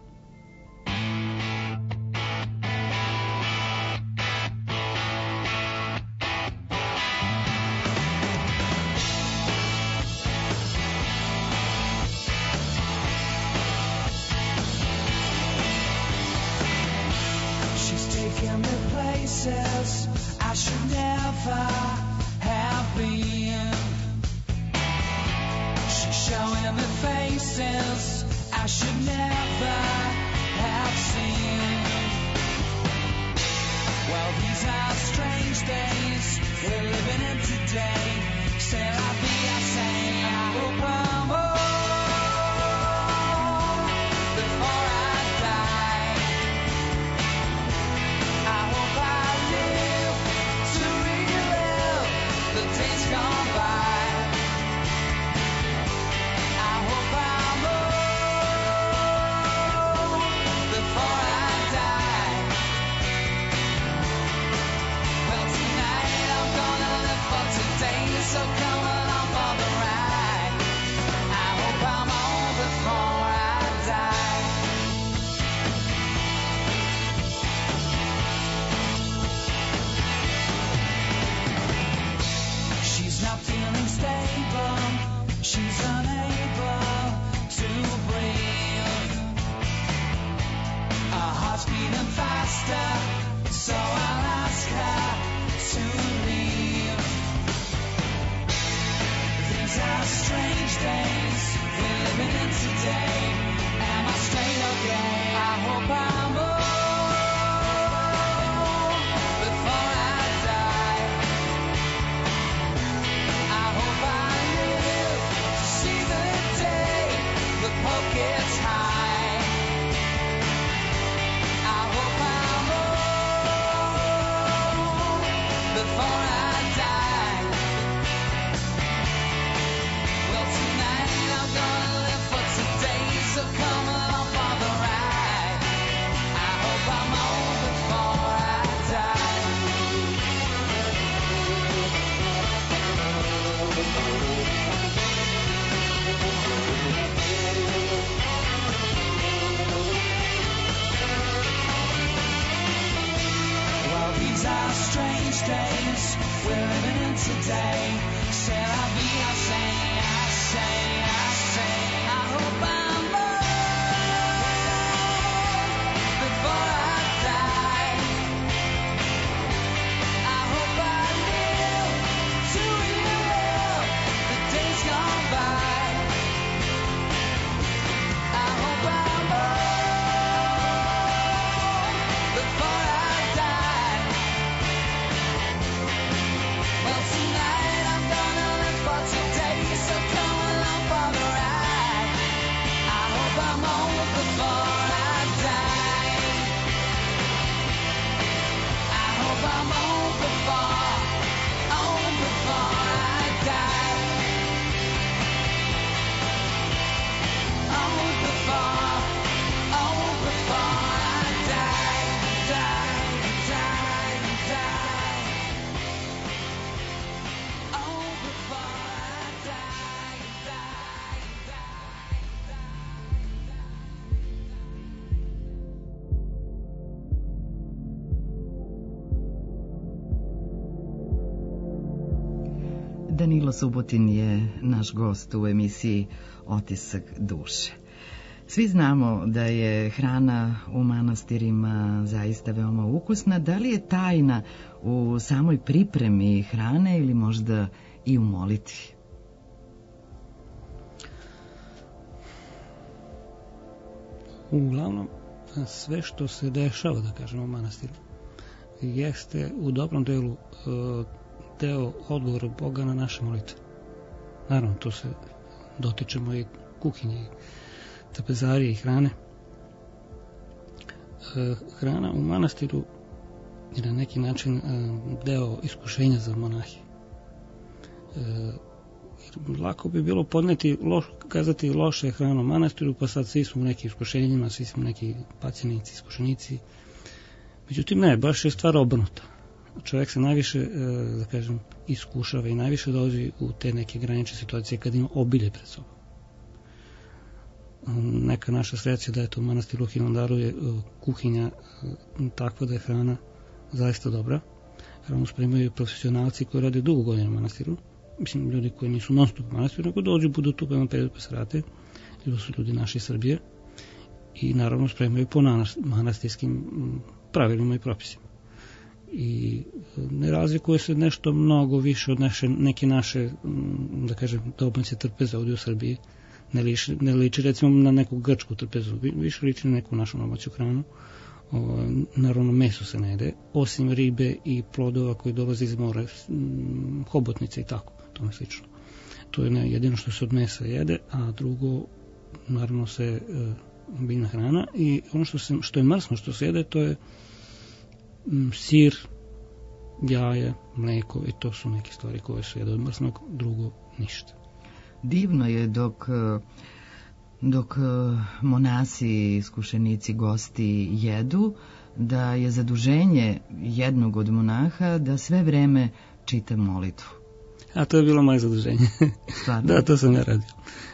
I: I should never have been. She's showing me faces I should never have seen. Well, these are strange days we're living in today. Say la vie, I say I hope I'm old before I die. I hope I live to relive the days gone by. I hope I'm old before I die. Well, tonight I'm gonna live for today, so come along for the ride. I
E: days we're living in today. C'est la vie, I say, I say, I say. I hope I'm old before I die. I hope I live to relive the days gone by. I hope I'm old before I die. Well, tonight I'm gonna live for today, so come along for the ride. I hope I'm old before I die. I hope I'm old before I die. Old before I die, die, die, die. Old before I die, die,
A: Danilo Subotin je naš gost u emisiji Otisak duše. Svi znamo da je hrana u manastirima zaista veoma ukusna. Da li je tajna u samoj pripremi hrane ili možda i u molitvi?
D: Uglavnom, sve što se dešava, da kažemo, u manastiru, jeste u dobrom delu deo odgovora Boga na naše molitve. Naravno, to se dotičemo i kuhinje, i trpezarije i hrane. Hrana u manastiru je na neki način deo iskušenja za monahe. Lako bi bilo podneti, kazati loše hrana u manastiru, pa sad svi smo u nekim iskušenjima, svi smo neki pacijenici, iskušenici. Međutim, ne, baš je stvar obrnuta. Čovjek se najviše, da kažem, iskušava i najviše dolazi u te neke granične situacije kad ima obilje pred sobom. Neka naša sreća da je to u manastiru Hilandaru je kuhinja takva da je hrana zaista dobra. Hranu spremaju profesionalci koji rade dugo godina u manastiru. Mislim, ljudi koji nisu non stop u manastiru, nego dođu, budu tu pa period pa se vrate. Ili su ljudi naši iz Srbije. I naravno spremaju po manastirskim pravilima i propisima. I ne razlikuje se nešto mnogo više od neke naše, da kažem, domaće trpeze ovdje u Srbiji. Ne liči recimo na neku grčku trpezu, više liči na neku našu domaću hranu. Naravno, meso se ne jede, osim ribe i plodova koji dolaze iz mora, hobotnice i tako, tome slično. To je jedino što se od mesa jede, a drugo, naravno, se biljna hrana. I ono što je mrsno što se jede, to je sir, jaje, mlijeko, i to su neke stvari koje se jede od mrsnog, drugo ništa.
A: Divno je dok monasi, iskušenici, gosti jedu, da je zaduženje jednog od monaha da sve vreme čita molitvu.
D: A to je bilo moje zaduženje.
A: Stvarno?
D: Da, to sam ja radio.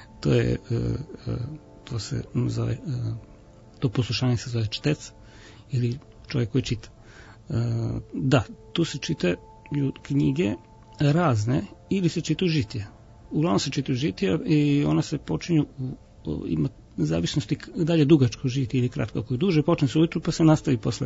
D: To se zove, to poslušanje se zove čitec ili čovjek koji čita. Da, tu se čitaju knjige razne ili se čitaju žitija. Uglavnom se čitaju žitija i ona se počinju ima zavisnosti dalje dugačko žitije ili kratko. Ako je duže, počne se ujutru pa se nastavi posle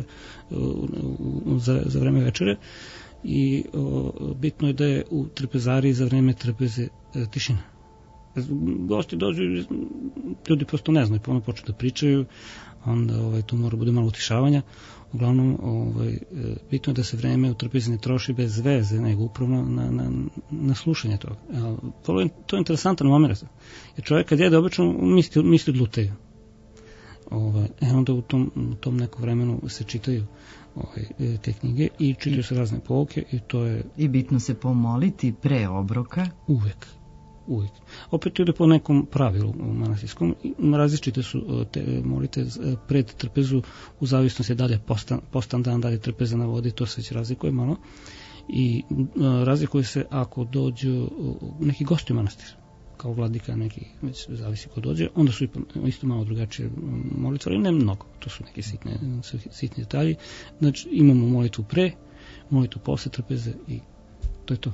D: za vreme večere. I bitno je da je u trpezariji za vreme trpeze tišina. Gosti dođu, ljudi prosto ne znaju, pa ono počnu da pričaju, onda tu mora bude malo utišavanja. Uglavnom, bitno je da se vreme u trpezi ne troši bez veze, nego upravo na slušanje toga. To je interesantan moment. Jer čovjek kad jede obično misli odlutaju. Onda u tom nekom vremenu se čitaju te knjige i čitaju se razne pouke i to je...
A: I bitno se pomoliti pre obroka?
D: Uvek. Opet ide po nekom pravilu u manastirskom. Različite su te molite pred trpezu u zavisnosti da li je postan dan, da li je trpeza na vodi, to se već razlikuje malo. I razlikuje se ako dođu neki gosti u manastir, kao vladika neki, već zavisi ko dođe, onda su isto malo drugačije molitve, ali ne mnogo, to su neki sitni detalji. Znači imamo molitvu pre, molitvu posle trpeze i to je to.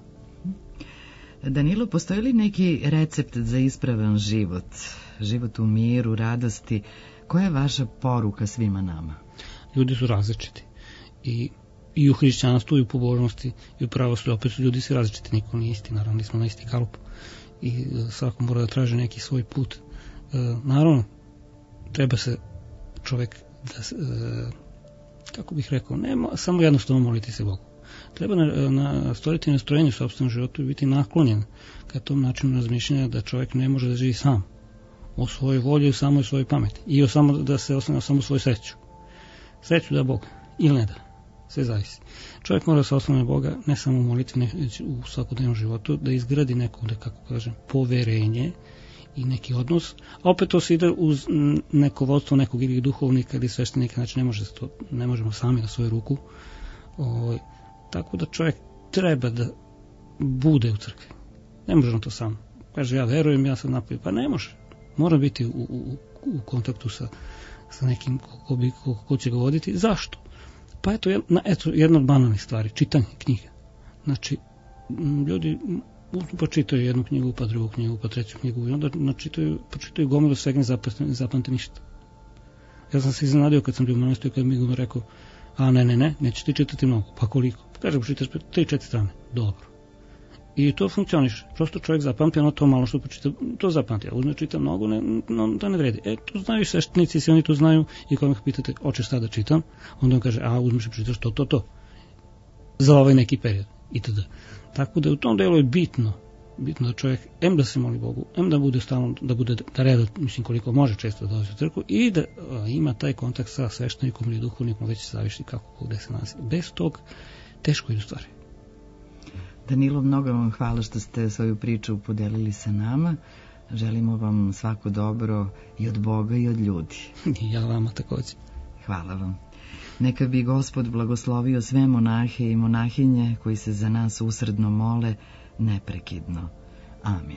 A: Danilo, postoji li neki recept za ispravan život? Život u miru, radosti? Koja je vaša poruka svima nama?
D: Ljudi su različiti. I u hrišćanstvu, i u pobožnosti, i u pravosti, opet su ljudi svi različiti, niko nije isti, naravno nismo na isti kalup. I svako mora da traži neki svoj put. Naravno, treba se čovek da se, kako bih rekao, ne samo jednostavno moliti se Bogu. Treba stvoriti nastrojenje u sopstvenom životu i biti naklonjen ka tom načinu razmišljanja da čovjek ne može da živi sam o svojoj volji i samoj svojoj pameti i da se oslanja samo svoju sreću. Sreću da Bog ili ne da, sve zavisi. Čovjek mora da se oslanja Boga ne samo u molitvi, već u svakodnevnom životu, da izgradi neko, da kako kažem, poverenje i neki odnos, a opet to se ide uz neko vodstvo nekog ili duhovnika ili sveštenika, znači ne možemo sami na svoju ruku. Tako da čovjek treba da bude u crkvi. Ne može on to sam. Kaže, ja verujem, ja sam napolje. Pa ne može. Mora biti u kontaktu sa nekim ko će ga voditi. Zašto? Pa eto jedna od banalnih stvari, čitanje knjiga. Znači, ljudi pa čitaju jednu knjigu, pa drugu knjigu, pa treću knjigu i onda čitaju gomilu svega, ne zapamte ništa. Ja sam se iznenadio kad sam bio u monasteru, kad mi je rekao, a ne, neće ti čitati mnogo. Pa koliko? Kažem, čitaš 3-4 strane. Dobro. I to funkcioniše. Prosto čovjek zapamti, ono to malo što počita, to zapamti. A uzme čita mnogo, to ne vredi. To znaju sveštenici, svi oni to znaju i kod ih pitate, hoćeš šta da čitam? Onda on kaže, uzmeš i čitaš to. Za ovaj neki period. Itd. Tako da u tom delu je bitno da čovjek, da se moli Bogu, da bude stalno, da reda, mislim koliko može često da dođe u crkvu i da ima taj kontakt sa sveštenikom ili duhovnikom, već se zaviši kako gde se nalazi. Bez tog teško idu stvari.
A: Danilo, mnogo vam hvala što ste svoju priču podelili sa nama. Želimo vam svako dobro i od Boga i od ljudi.
D: I ja vama također.
A: Hvala vam. Neka bi Gospod blagoslovio sve monahe i monahinje koji se za nas usredno mole neprekidno. Amin.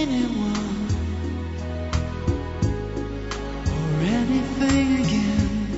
I: Anything again.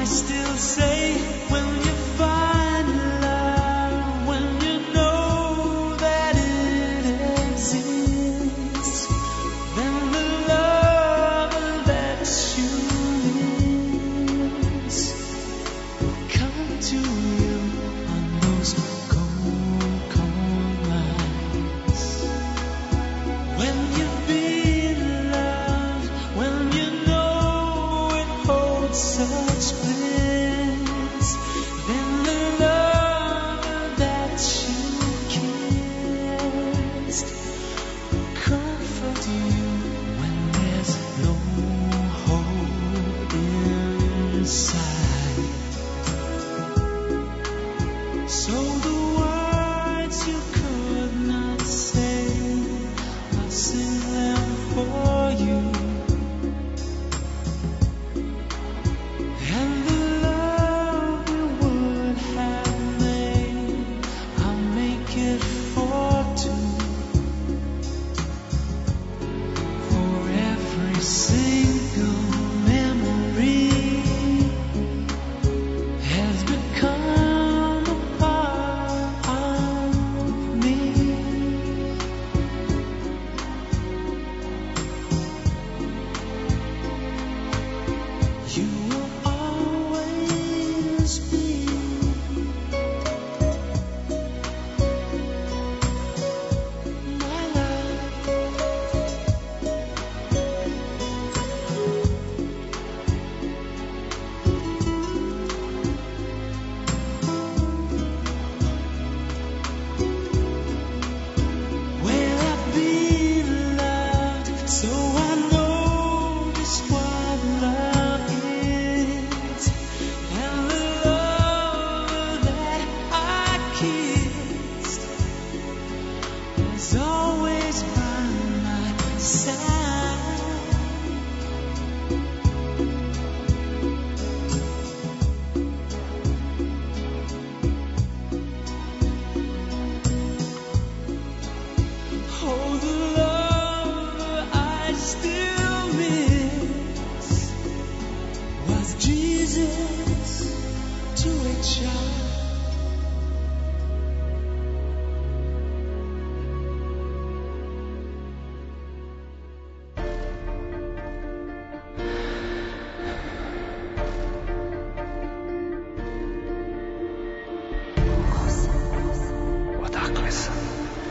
I: still say when you find love, when you know that it exists, then the love that you miss will come to you on those cold, cold nights. When you've been loved, when you know it holds such bliss, then the love that you kissed will comfort you when there's no hope inside. So the words you could not say, I'll sing them for you. And the love we would have made, I'll make it for two. For every single memory has become a part of me. You will always be my love. Well, I've been loved, so I know just what love is. And the love that I kissed was always by my side. Oh, the love I still miss was Jesus to a child.
B: Odakle sam?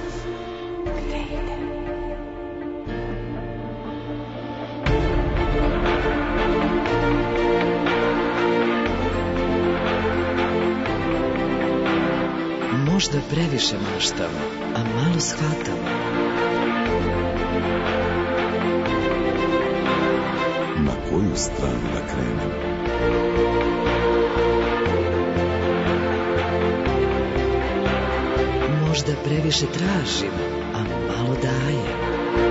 C: Možda previše maštamo, a malo shvatamo.
F: Na koju stranu da krenem?
C: Možda previše tražimo, a malo daje.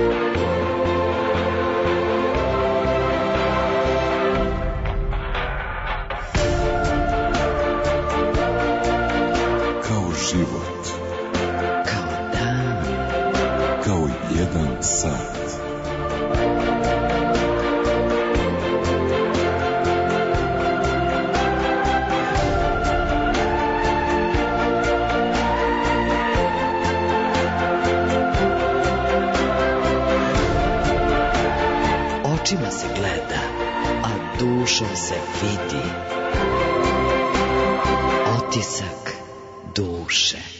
F: Kao život,
C: Kao dan,
F: kao jedan sat.
C: očima se gleda, a dušom se vidi. Otisak duše.